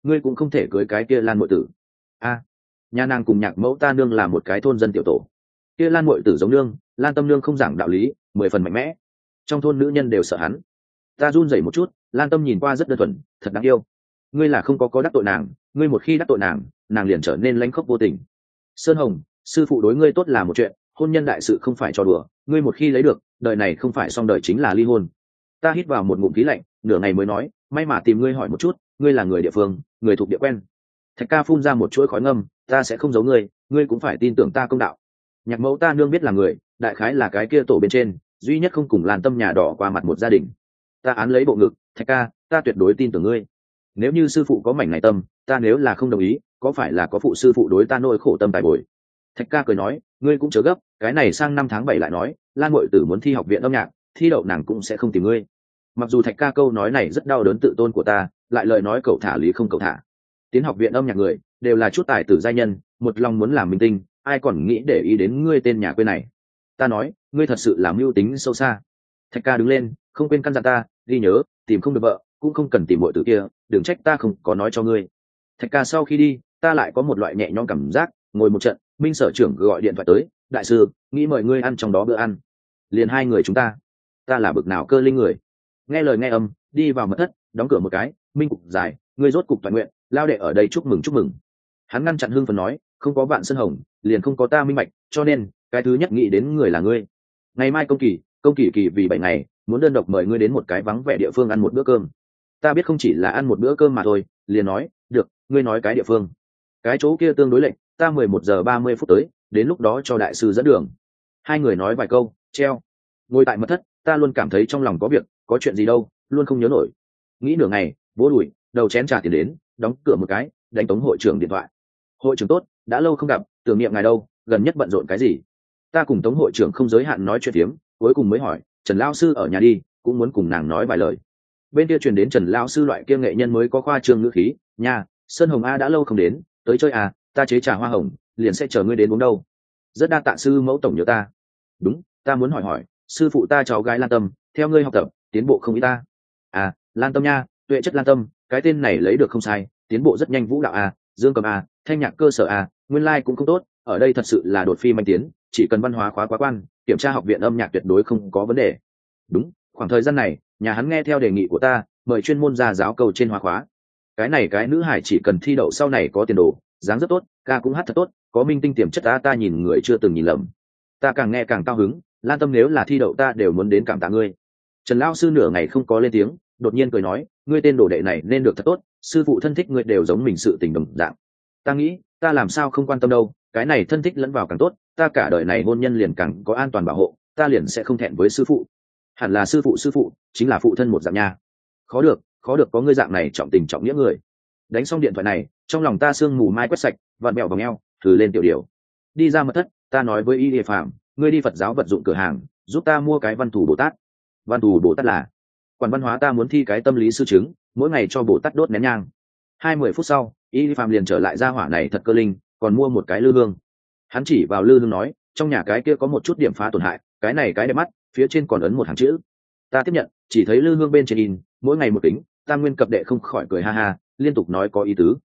ngươi cũng không thể cưới cái kia Lan muội tử. A, nhà nàng cùng nhạc mẫu ta nương là một cái thôn dân tiểu tổ, kia Lan muội tử giống nương, Lan Tâm nương không giảng đạo lý, 10 phần mạnh mẽ, trong thôn nữ nhân đều sợ hắn. Ta run rẩy một chút, Lan Tâm nhìn qua rất đơn thuần, thật đáng yêu. Ngươi là không có đắc tội nàng, ngươi một khi đắc tội nàng, nàng liền trở nên lãnh khốc vô tình. Sơn Hồng, sư phụ đối ngươi tốt là một chuyện, hôn nhân đại sự không phải trò đùa, ngươi một khi lấy được, đời này không phải xong đời chính là ly hôn. Ta hít vào một ngụm khí lạnh, nửa ngày mới nói, may mà tìm ngươi hỏi một chút, ngươi là người địa phương, người thuộc địa quen. Thạch Ca phun ra một chuỗi khói ngâm, ta sẽ không giấu ngươi, ngươi cũng phải tin tưởng ta công đạo. Nhạc mẫu ta nương biết là người, đại khái là cái kia tổ bên trên, duy nhất không cùng Lan Tâm nhà đỏ qua mặt một gia đình. Ta án lấy bộ ngực, Thạch Ca, ta tuyệt đối tin tưởng ngươi. Nếu như sư phụ có mảnh này tâm, ta nếu là không đồng ý, có phải là có phụ sư phụ đối ta nỗi khổ tâm tài bồi. Thạch Ca cười nói, ngươi cũng chớ gấp, cái này sang năm tháng 7 lại nói, Lan muội tử muốn thi học viện âm nhạc, thi đậu nàng cũng sẽ không tìm ngươi. Mặc dù Thạch Ca câu nói này rất đau đớn tự tôn của ta, lại lời nói cậu thả lý không cậu thả. Tiến học viện âm nhạc người đều là chút tài tử giai nhân, một lòng muốn làm minh tinh, ai còn nghĩ để ý đến ngươi tên nhà quê này. Ta nói, ngươi thật sự là mưu tính sâu xa. Thạch Ca đứng lên, không quên căn dặn ta, ghi nhớ, tìm không được vợ, cũng không cần tìm muội tử kia, đừng trách ta không có nói cho ngươi. Thạch Ca sau khi đi, ta lại có một loại nhẹ nhõm cảm giác, ngồi một trận, Minh sở trưởng gọi điện thoại tới, đại sư, nghĩ mời ngươi ăn trong đó bữa ăn. Liền hai người chúng ta là bực nào cơ linh người. Nghe lời nghe âm, đi vào mật thất, đóng cửa một cái, Minh cục dài, ngươi rốt cục toàn nguyện, lao đệ ở đây chúc mừng chúc mừng. Hắn ngăn chặn hưng phấn nói, không có Vạn Sơn Hồng, liền không có ta Minh Bạch, cho nên cái thứ nhất nghĩ đến người là ngươi. Ngày mai công kỳ vì 7 ngày, muốn đơn độc mời ngươi đến một cái vắng vẻ địa phương ăn một bữa cơm. Ta biết không chỉ là ăn một bữa cơm mà thôi, liền nói, được, ngươi nói cái địa phương. Cái chỗ kia tương đối lệnh, ta 11:30 tới, đến lúc đó cho đại sư dẫn đường. Hai người nói vài câu, treo. Ngồi tại mật thất, ta luôn cảm thấy trong lòng có việc, có chuyện gì đâu, luôn không nhớ nổi. Nghĩ nửa ngày, vỗ đùi, đầu chén trà tiền đến, đóng cửa một cái, đánh Tống hội trưởng điện thoại. Hội trưởng tốt, đã lâu không gặp, tưởng niệm ngài đâu, gần nhất bận rộn cái gì? Ta cùng Tống hội trưởng không giới hạn nói chuyện tiếm, cuối cùng mới hỏi, Trần lão sư ở nhà đi, cũng muốn cùng nàng nói vài lời. Bên kia truyền đến Trần lão sư loại kia nghệ nhân mới có khoa trương ngữ khí, nha, Sơn Hồng A đã lâu không đến, tới chơi à, ta chế trà hoa hồng, liền sẽ chờ ngươi đến uống đâu. Rất đa tạ sư mẫu tổng nhớ ta. Đúng, ta muốn hỏi, sư phụ ta cháu gái Lan Tâm, theo ngươi học tập, tiến bộ không ít ta. À, Lan Tâm nha, tuệ chất Lan Tâm, cái tên này lấy được không sai, tiến bộ rất nhanh, vũ đạo à, dương cầm à, thanh nhạc cơ sở à, nguyên lai cũng không tốt, ở đây thật sự là đột phi manh tiến, chỉ cần văn hóa khóa quá quan, kiểm tra học viện âm nhạc tuyệt đối không có vấn đề. Đúng, khoảng thời gian này, nhà hắn nghe theo đề nghị của ta, mời chuyên môn ra giáo cầu trên hóa khóa. Cái này cái nữ hải chỉ cần thi đậu sau này có tiền đồ, dáng rất tốt, ca cũng hát thật tốt, có minh tinh tiềm chất ta nhìn người chưa từng nhìn lầm. Ta càng nghe càng cao hứng, Lan Tâm nếu là thi đậu ta đều muốn đến cảm tạ ngươi. Trần lão sư nửa ngày không có lên tiếng, đột nhiên cười nói, ngươi tên đồ đệ này nên được thật tốt, sư phụ thân thích ngươi đều giống mình sự tình đồng dạng. Ta nghĩ, ta làm sao không quan tâm đâu, cái này thân thích lẫn vào càng tốt, ta cả đời này hôn nhân liền càng có an toàn bảo hộ, ta liền sẽ không thẹn với sư phụ. Hẳn là sư phụ chính là phụ thân một dạng nha. Khó được có ngươi dạng này trọng tình trọng nghĩa người. Đánh xong điện thoại này, trong lòng ta sương mù mai quét sạch, vặn bẹo vào eo, thử lên tiểu điều. Đi ra mật thất, ta nói với Y Lệ Phạm, ngươi đi Phật giáo vật dụng cửa hàng, giúp ta mua cái Văn Thù Bồ Tát. Văn Thù Bồ Tát là quản văn hóa, ta muốn thi cái tâm lý sư chứng, mỗi ngày cho Bồ Tát đốt nén nhang. 20 phút sau, Y Lệ Phạm liền trở lại, ra hỏa này thật cơ linh, còn mua một cái lư hương. Hắn chỉ vào lư hương nói, trong nhà cái kia có một chút điểm phá tổn hại, cái này cái đẹp mắt, phía trên còn ấn một hàng chữ. Ta tiếp nhận, chỉ thấy lư hương bên trên in, mỗi ngày một tính, Tam Nguyên cập đệ không khỏi cười ha ha, liên tục nói có ý tứ.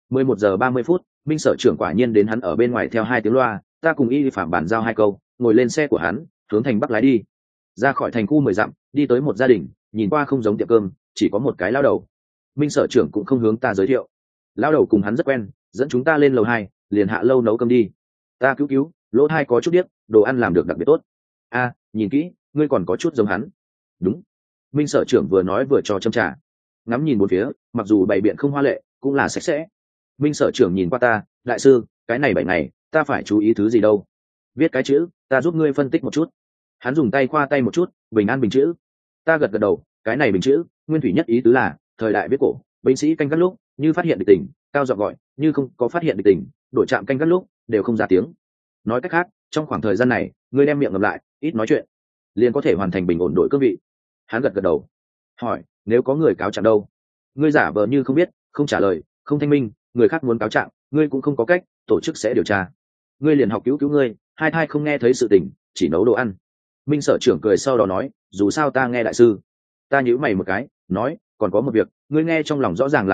11:30, Minh sở trưởng quả nhiên đến, hắn ở bên ngoài theo 2 tiếng loa, ta cùng Y Phạm bàn giao 2 câu, ngồi lên xe của hắn, hướng thành Bắc lái đi. Ra khỏi thành khu 10 dặm, đi tới một gia đình, nhìn qua không giống tiệm cơm, chỉ có một cái lao đầu. Minh sở trưởng cũng không hướng ta giới thiệu. Lao đầu cùng hắn rất quen, dẫn chúng ta lên lầu 2, liền hạ lâu nấu cơm đi. Ta cứu, lỗ hai có chút điếc, đồ ăn làm được đặc biệt tốt. A, nhìn kỹ, ngươi còn có chút giống hắn. Đúng. Minh sở trưởng vừa nói vừa cho châm trà. Ngắm nhìn một phía, mặc dù bày biện không hoa lệ, cũng là sạch sẽ. Minh sở trưởng nhìn qua ta, đại sư, cái này 7 ngày, ta phải chú ý thứ gì đâu? Viết cái chữ, ta giúp ngươi phân tích một chút. Hắn dùng tay khoa tay một chút, bình an bình chữ. Ta gật đầu, cái này bình chữ, nguyên thủy nhất ý tứ là, thời đại viết cổ, binh sĩ canh gác lúc, như phát hiện địch tình, cao giọng gọi, như không có phát hiện địch tình, đổi trạm canh gác lúc, đều không ra tiếng. Nói cách khác, trong khoảng thời gian này, ngươi đem miệng ngậm lại, ít nói chuyện, liền có thể hoàn thành bình ổn đổi cương vị. Hắn gật đầu. Hỏi, nếu có người cáo trạng đâu? Ngươi giả vờ như không biết, không trả lời, không thanh minh, người khác muốn cáo trạng, ngươi cũng không có cách, tổ chức sẽ điều tra. Ngươi liền học cứu ngươi, hai thai không nghe thấy sự tình, chỉ nấu đồ ăn. Minh sở trưởng cười sau đó nói, dù sao ta nghe đại sư. Ta nhíu mày một cái, nói, còn có một việc, ngươi nghe trong lòng rõ ràng là được,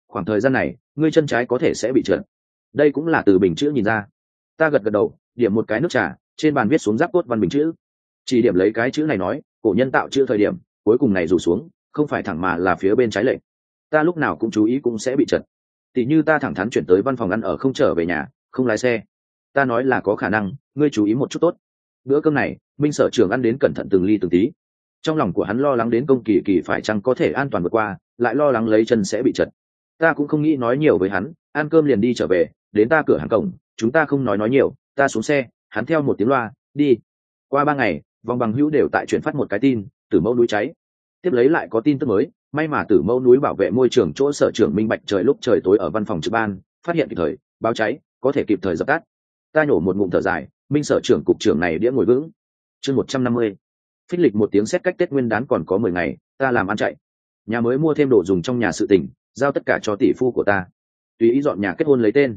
khoảng thời gian này ngươi chân trái có thể sẽ bị trượt. Đây cũng là từ bình chữ nhìn ra. Ta gật gật đầu, điểm một cái nước trà, trên bàn viết xuống giáp cốt văn bình chữ. Chỉ điểm lấy cái chữ này nói, cổ nhân tạo chữ thời điểm cuối cùng này rủ xuống, không phải thẳng mà là phía bên trái lệch. Ta lúc nào cũng chú ý cũng sẽ bị trật. Tỷ như ta thẳng thắn chuyển tới văn phòng ăn ở không trở về nhà, không lái xe. Ta nói là có khả năng, ngươi chú ý một chút tốt. Bữa cơm này, Minh Sở trưởng ăn đến cẩn thận từng ly từng tí. Trong lòng của hắn lo lắng đến Công Kỳ Kỳ phải chăng có thể an toàn vượt qua, lại lo lắng lấy chân sẽ bị trật. Ta cũng không nghĩ nói nhiều với hắn, ăn cơm liền đi trở về, đến ta cửa hàng cổng, chúng ta không nói nhiều, ta xuống xe, hắn theo một tiếng loa, đi. Qua 3 ngày, vòng bằng hữu đều tại chuyển phát một cái tin, Tử Mẫu núi cháy. Tiếp lấy lại có tin tức mới, may mà Tử Mẫu núi bảo vệ môi trường chỗ sở trưởng Minh Bạch trời lúc trời tối ở văn phòng trực ban, phát hiện kịp thời, báo cháy, có thể kịp thời dập tắt. Ta nhổ một ngụm thở dài, Minh sở trưởng cục trưởng này đĩa ngồi vững. Chương 150. Phích lịch một tiếng xét cách Tết Nguyên đán còn có 10 ngày, ta làm ăn chạy. Nhà mới mua thêm đồ dùng trong nhà sự tình, giao tất cả cho tỷ phu của ta. Tùy ý dọn nhà kết hôn lấy tên.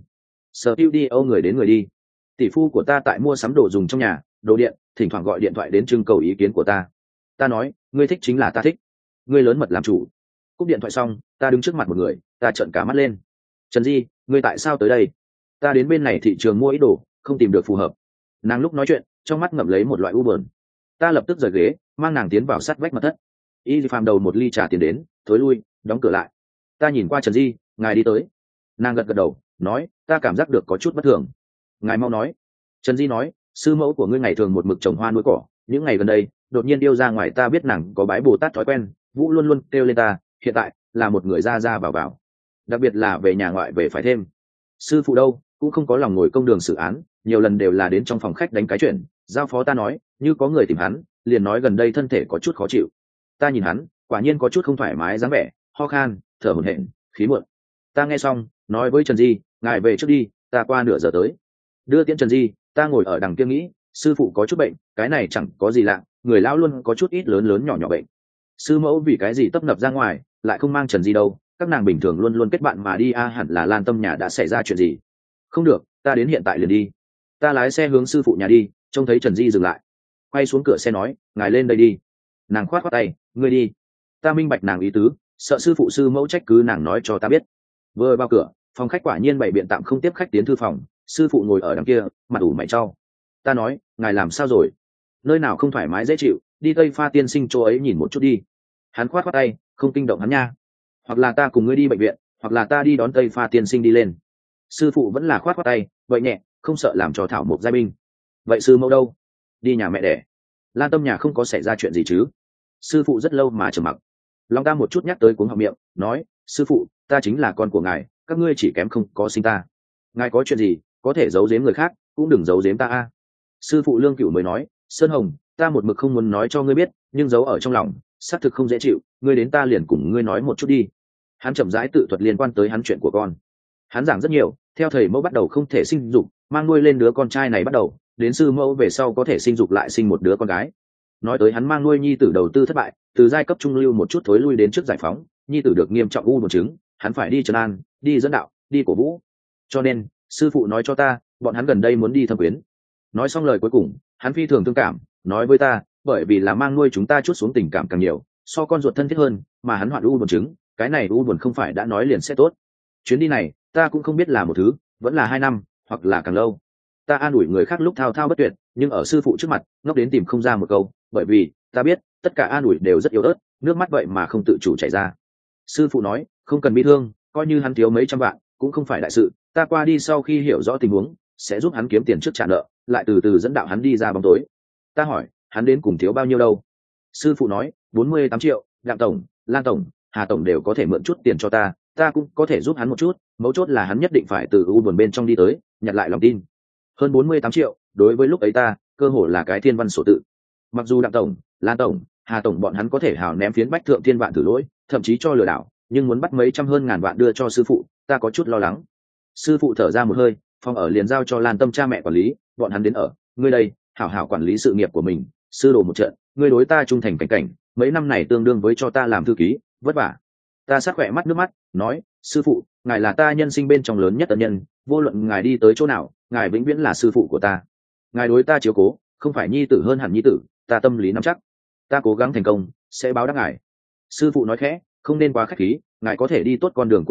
Studio người đến người đi. Tỷ phu của ta tại mua sắm đồ dùng trong nhà, đồ điện, thỉnh thoảng gọi điện thoại đến trưng cầu ý kiến của ta. Ta nói, ngươi thích chính là ta thích. Ngươi lớn mật làm chủ. Cúp điện thoại xong, ta đứng trước mặt một người, ta trợn cả mắt lên. Trần Di, ngươi tại sao tới đây? Ta đến bên này thị trường mua ít đồ, không tìm được phù hợp. Nàng lúc nói chuyện, trong mắt ngậm lấy một loại u buồn. Ta lập tức rời ghế, mang nàng tiến vào sát vách mật thất. Y phàm đầu một ly trà tiền đến, thối lui, đóng cửa lại. Ta nhìn qua Trần Di, ngài đi tới. Nàng gật gật đầu, nói, ta cảm giác được có chút bất thường. Ngài mau nói. Trần Di nói, sư mẫu của ngươi ngày thường một mực trồng hoa nuôi cỏ, những ngày gần đây đột nhiên điêu ra ngoài, ta biết nàng có bái Bồ Tát thói quen, Vũ luôn luôn kêu lên ta, hiện tại là một người ra ra vào vào, đặc biệt là về nhà ngoại về phải thêm. Sư phụ đâu cũng không có lòng ngồi công đường xử án, nhiều lần đều là đến trong phòng khách đánh cái chuyện, giao phó ta nói, như có người tìm hắn, liền nói gần đây thân thể có chút khó chịu. Ta nhìn hắn, quả nhiên có chút không thoải mái dáng vẻ, ho khan, thở hổn hển, khí muộn. Ta nghe xong, nói với Trần Di, ngài về trước đi, ta qua nửa giờ tới. Đưa tiễn Trần Di, ta ngồi ở đằng kia nghĩ, sư phụ có chút bệnh, cái này chẳng có gì lạ, người lão luôn có chút ít lớn lớn nhỏ nhỏ bệnh. Sư mẫu vì cái gì tấp nập ra ngoài, lại không mang Trần Di đâu, các nàng bình thường luôn luôn kết bạn mà đi hẳn là Lan Tâm nhà đã xảy ra chuyện gì. Không được, ta đến hiện tại liền đi. Ta lái xe hướng sư phụ nhà đi, trông thấy Trần Di dừng lại, quay xuống cửa xe nói, ngài lên đây đi. Nàng khoát khoát tay, ngươi đi. Ta minh bạch nàng ý tứ, sợ sư phụ sư mẫu trách cứ nàng nói cho ta biết. Vừa vào cửa, phòng khách quả nhiên bày biện tạm không tiếp khách tiến thư phòng, sư phụ ngồi ở đằng kia, mặt ủ mày trao. Ta nói, ngài làm sao rồi? Nơi nào không thoải mái dễ chịu, đi Tây Pha tiên sinh chỗ ấy nhìn một chút đi. Hắn khoát khoát tay, không kinh động hắn nha. Hoặc là ta cùng ngươi đi bệnh viện, hoặc là ta đi đón Tây Pha tiên sinh đi lên. Sư phụ vẫn là khoát khoát tay, vậy nhẹ, không sợ làm cho thảo mộc giai binh. Vậy sư mẫu đâu? Đi nhà mẹ đẻ. Lan Tâm nhà không có xảy ra chuyện gì chứ? Sư phụ rất lâu mà trầm mặc. Long ta một chút nhắc tới cuống họng miệng, nói, sư phụ, ta chính là con của ngài, các ngươi chỉ kém không có sinh ta. Ngài có chuyện gì có thể giấu giếm người khác, cũng đừng giấu giếm ta a. Sư phụ Lương Cửu mới nói, Sơn Hồng, ta một mực không muốn nói cho ngươi biết, nhưng giấu ở trong lòng, xác thực không dễ chịu, ngươi đến ta liền cùng ngươi nói một chút đi. Hắn chậm rãi tự thuật liên quan tới hắn chuyện của con. Hắn giảng rất nhiều, theo thầy mẫu bắt đầu không thể sinh dục, mang nuôi lên đứa con trai này bắt đầu, đến sư mẫu về sau có thể sinh dục lại sinh một đứa con gái. Nói tới hắn mang nuôi nhi tử đầu tư thất bại, từ giai cấp trung lưu một chút thối lui đến trước giải phóng, nhi tử được nghiêm trọng u buồng trứng, hắn phải đi trấn an, đi dẫn đạo, đi cổ vũ. Cho nên sư phụ nói cho ta, bọn hắn gần đây muốn đi thâm quyến. Nói xong lời cuối cùng, hắn phi thường thương cảm, nói với ta, bởi vì là mang nuôi chúng ta chút xuống tình cảm càng nhiều, so con ruột thân thiết hơn, mà hắn hoạn u buồn trứng, cái này u buồn không phải đã nói liền sẽ tốt. Chuyến đi này, ta cũng không biết là một thứ, vẫn là 2 năm, hoặc là càng lâu. Ta an ủi người khác lúc thao thao bất tuyệt, nhưng ở sư phụ trước mặt, ngốc đến tìm không ra một câu, bởi vì ta biết, tất cả an ủi đều rất yếu ớt, nước mắt vậy mà không tự chủ chảy ra. Sư phụ nói, không cần bi thương, coi như hắn thiếu mấy trăm vạn, cũng không phải đại sự, ta qua đi sau khi hiểu rõ tình huống, sẽ giúp hắn kiếm tiền trước trả nợ, lại từ từ dẫn đạo hắn đi ra bóng tối. Ta hỏi, hắn đến cùng thiếu bao nhiêu đâu? Sư phụ nói, 48 triệu, Đặng tổng, Lan tổng, Hà tổng đều có thể mượn chút tiền cho ta cũng có thể giúp hắn một chút, mấu chốt là hắn nhất định phải từ u buồn bên trong đi tới, nhặt lại lòng tin. Hơn 48 triệu, đối với lúc ấy ta, cơ hồ là cái thiên văn sổ tự. Mặc dù Đặng tổng, Lan tổng, Hà tổng bọn hắn có thể hào ném phiến bách thượng thiên vạn thử lỗi, thậm chí cho lừa đảo, nhưng muốn bắt mấy trăm hơn ngàn vạn đưa cho sư phụ, ta có chút lo lắng. Sư phụ thở ra một hơi, phòng ở liền giao cho Lan Tâm cha mẹ quản lý, bọn hắn đến ở, ngươi đây, hảo hảo quản lý sự nghiệp của mình, sư đồ một trận, ngươi đối ta trung thành cảnh cảnh, mấy năm này tương đương với cho ta làm thư ký, vất vả. Ta sát khỏe mắt nước mắt, nói, sư phụ, ngài là ta nhân sinh bên trong lớn nhất ân nhân, vô luận ngài đi tới chỗ nào, ngài vĩnh viễn là sư phụ của ta. Ngài đối ta chiếu cố, không phải nhi tử hơn hẳn nhi tử, ta tâm lý nắm chắc, ta cố gắng thành công, sẽ báo đáp ngài. Sư phụ nói khẽ, không nên quá khách khí, ngài có thể đi tốt con đường của mình,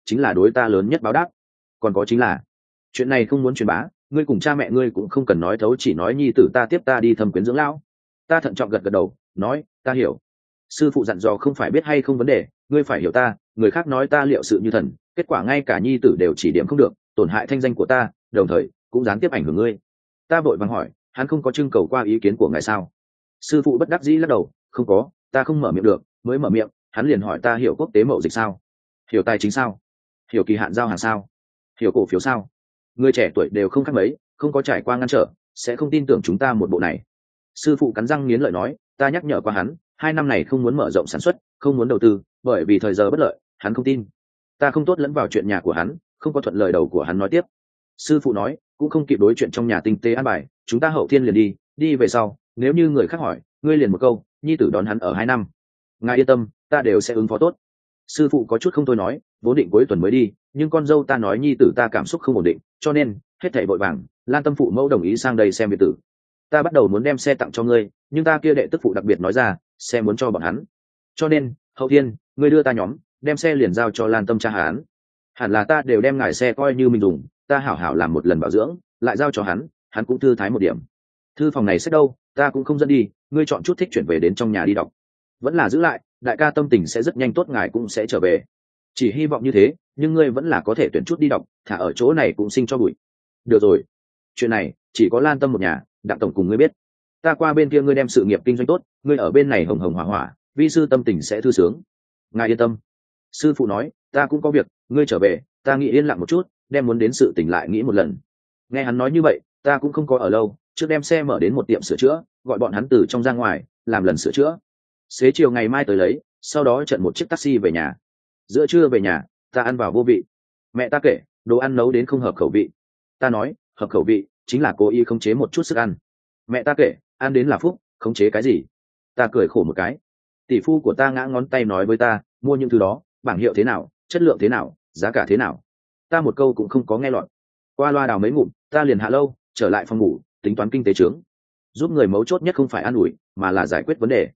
chính là đối ta lớn nhất báo đáp. Còn có chính là chuyện này không muốn truyền bá, ngươi cùng cha mẹ ngươi cũng không cần nói thấu, chỉ nói nhi tử ta tiếp ta đi thâm quyến dưỡng lão. Ta thận trọng gật gật đầu nói ta hiểu. Sư phụ dặn dò không phải biết hay không vấn đề, ngươi phải hiểu ta, người khác nói ta liệu sự như thần, kết quả ngay cả nhi tử đều chỉ điểm không được, tổn hại thanh danh của ta, đồng thời cũng gián tiếp ảnh hưởng ngươi. Ta vội vàng hỏi, hắn không có trưng cầu qua ý kiến của ngài sao? Sư phụ bất đắc dĩ lắc đầu, không có, ta không mở miệng được, mới mở miệng hắn liền hỏi ta hiểu quốc tế mậu dịch sao, hiểu tài chính sao, hiểu kỳ hạn giao hàng sao, hiểu cổ phiếu sao. Người trẻ tuổi đều không khác mấy, không có trải qua ngăn trở sẽ không tin tưởng chúng ta một bộ này. Sư phụ cắn răng nghiến lợi nói, ta nhắc nhở qua hắn 2 năm này không muốn mở rộng sản xuất, không muốn đầu tư, bởi vì thời giờ bất lợi, hắn không tin. Ta không tốt lẫn vào chuyện nhà của hắn, không có thuận lời đầu của hắn nói tiếp. Sư phụ nói cũng không kịp đối chuyện trong nhà tinh tế an bài, chúng ta hậu thiên liền đi về sau nếu như người khác hỏi ngươi liền một câu nhi tử đón hắn ở 2 năm. Ngài yên tâm, ta đều sẽ ứng phó tốt. Sư phụ có chút không thôi nói, vốn định cuối tuần mới đi, nhưng con dâu ta nói nhi tử ta cảm xúc không ổn định, cho nên hết thảy vội vàng. Lan Tâm phụ mẫu đồng ý sang đây xem biệt tử. Ta bắt đầu muốn đem xe tặng cho ngươi, nhưng ta kia đệ tức phụ đặc biệt nói ra xe muốn cho bọn hắn, cho nên hậu thiên ngươi đưa ta nhóm đem xe liền giao cho Lan Tâm cha hắn. Hẳn là ta đều đem ngài xe coi như mình dùng, ta hảo hảo làm một lần bảo dưỡng lại giao cho hắn, hắn cũng thư thái một điểm. Thư phòng này sách đâu ta cũng không dẫn đi, ngươi chọn chút thích chuyển về đến trong nhà đi đọc, vẫn là giữ lại, đại ca tâm tình sẽ rất nhanh tốt, ngài cũng sẽ trở về. Chỉ hy vọng như thế, nhưng ngươi vẫn là có thể tuyển chút đi đọc, thả ở chỗ này cũng sinh cho bụi. Được rồi, chuyện này chỉ có Lan Tâm một nhà, Đặng tổng cùng ngươi biết. Ta qua bên kia ngươi đem sự nghiệp kinh doanh tốt, ngươi ở bên này hồng hồng hỏa hỏa, vi sư tâm tình sẽ thư sướng. Ngài yên tâm. Sư phụ nói, ta cũng có việc, ngươi trở về, ta nghĩ yên lặng một chút, đem muốn đến sự tỉnh lại nghĩ một lần. Nghe hắn nói như vậy, ta cũng không có ở lâu, trước đem xe mở đến một tiệm sửa chữa, gọi bọn hắn từ trong ra ngoài làm lần sửa chữa. Xế chiều ngày mai tới lấy, sau đó trận một chiếc taxi về nhà. Giữa trưa về nhà, ta ăn vào vô vị. Mẹ ta kể, đồ ăn nấu đến không hợp khẩu vị. Ta nói, hợp khẩu vị chính là cố ý khống chế một chút sức ăn. Mẹ ta kể, ăn đến là phúc, khống chế cái gì? Ta cười khổ một cái. Tỷ phu của ta ngã ngón tay nói với ta, mua những thứ đó, bảng hiệu thế nào, chất lượng thế nào, giá cả thế nào. Ta một câu cũng không có nghe lọt. Qua loa đào mấy ngụm, ta liền hạ lâu, trở lại phòng ngủ, tính toán kinh tế trướng. Giúp người mấu chốt nhất không phải an ủi, mà là giải quyết vấn đề.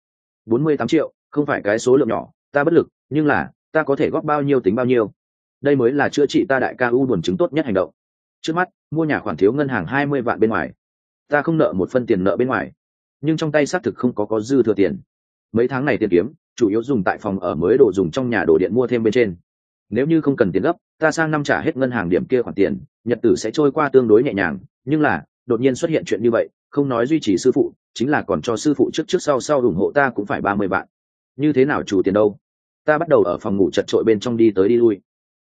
48 triệu, không phải cái số lượng nhỏ, ta bất lực, nhưng là ta có thể góp bao nhiêu tính bao nhiêu. Đây mới là chữa trị ta đại ca u buồn chứng tốt nhất hành động. Trước mắt, mua nhà khoản thiếu ngân hàng 20 vạn bên ngoài. Ta không nợ một phân tiền nợ bên ngoài, nhưng trong tay xác thực không có dư thừa tiền. Mấy tháng này tiền kiếm, chủ yếu dùng tại phòng ở mới đồ dùng trong nhà đồ điện mua thêm bên trên. Nếu như không cần tiền gấp, ta sang năm trả hết ngân hàng điểm kia khoản tiền, nhật tử sẽ trôi qua tương đối nhẹ nhàng, nhưng là đột nhiên xuất hiện chuyện như vậy, không nói duy trì sư phụ, chính là còn cho sư phụ trước sau ủng hộ ta cũng phải 30 vạn. Như thế nào chủ tiền đâu? Ta bắt đầu ở phòng ngủ chật chội bên trong đi tới đi lui.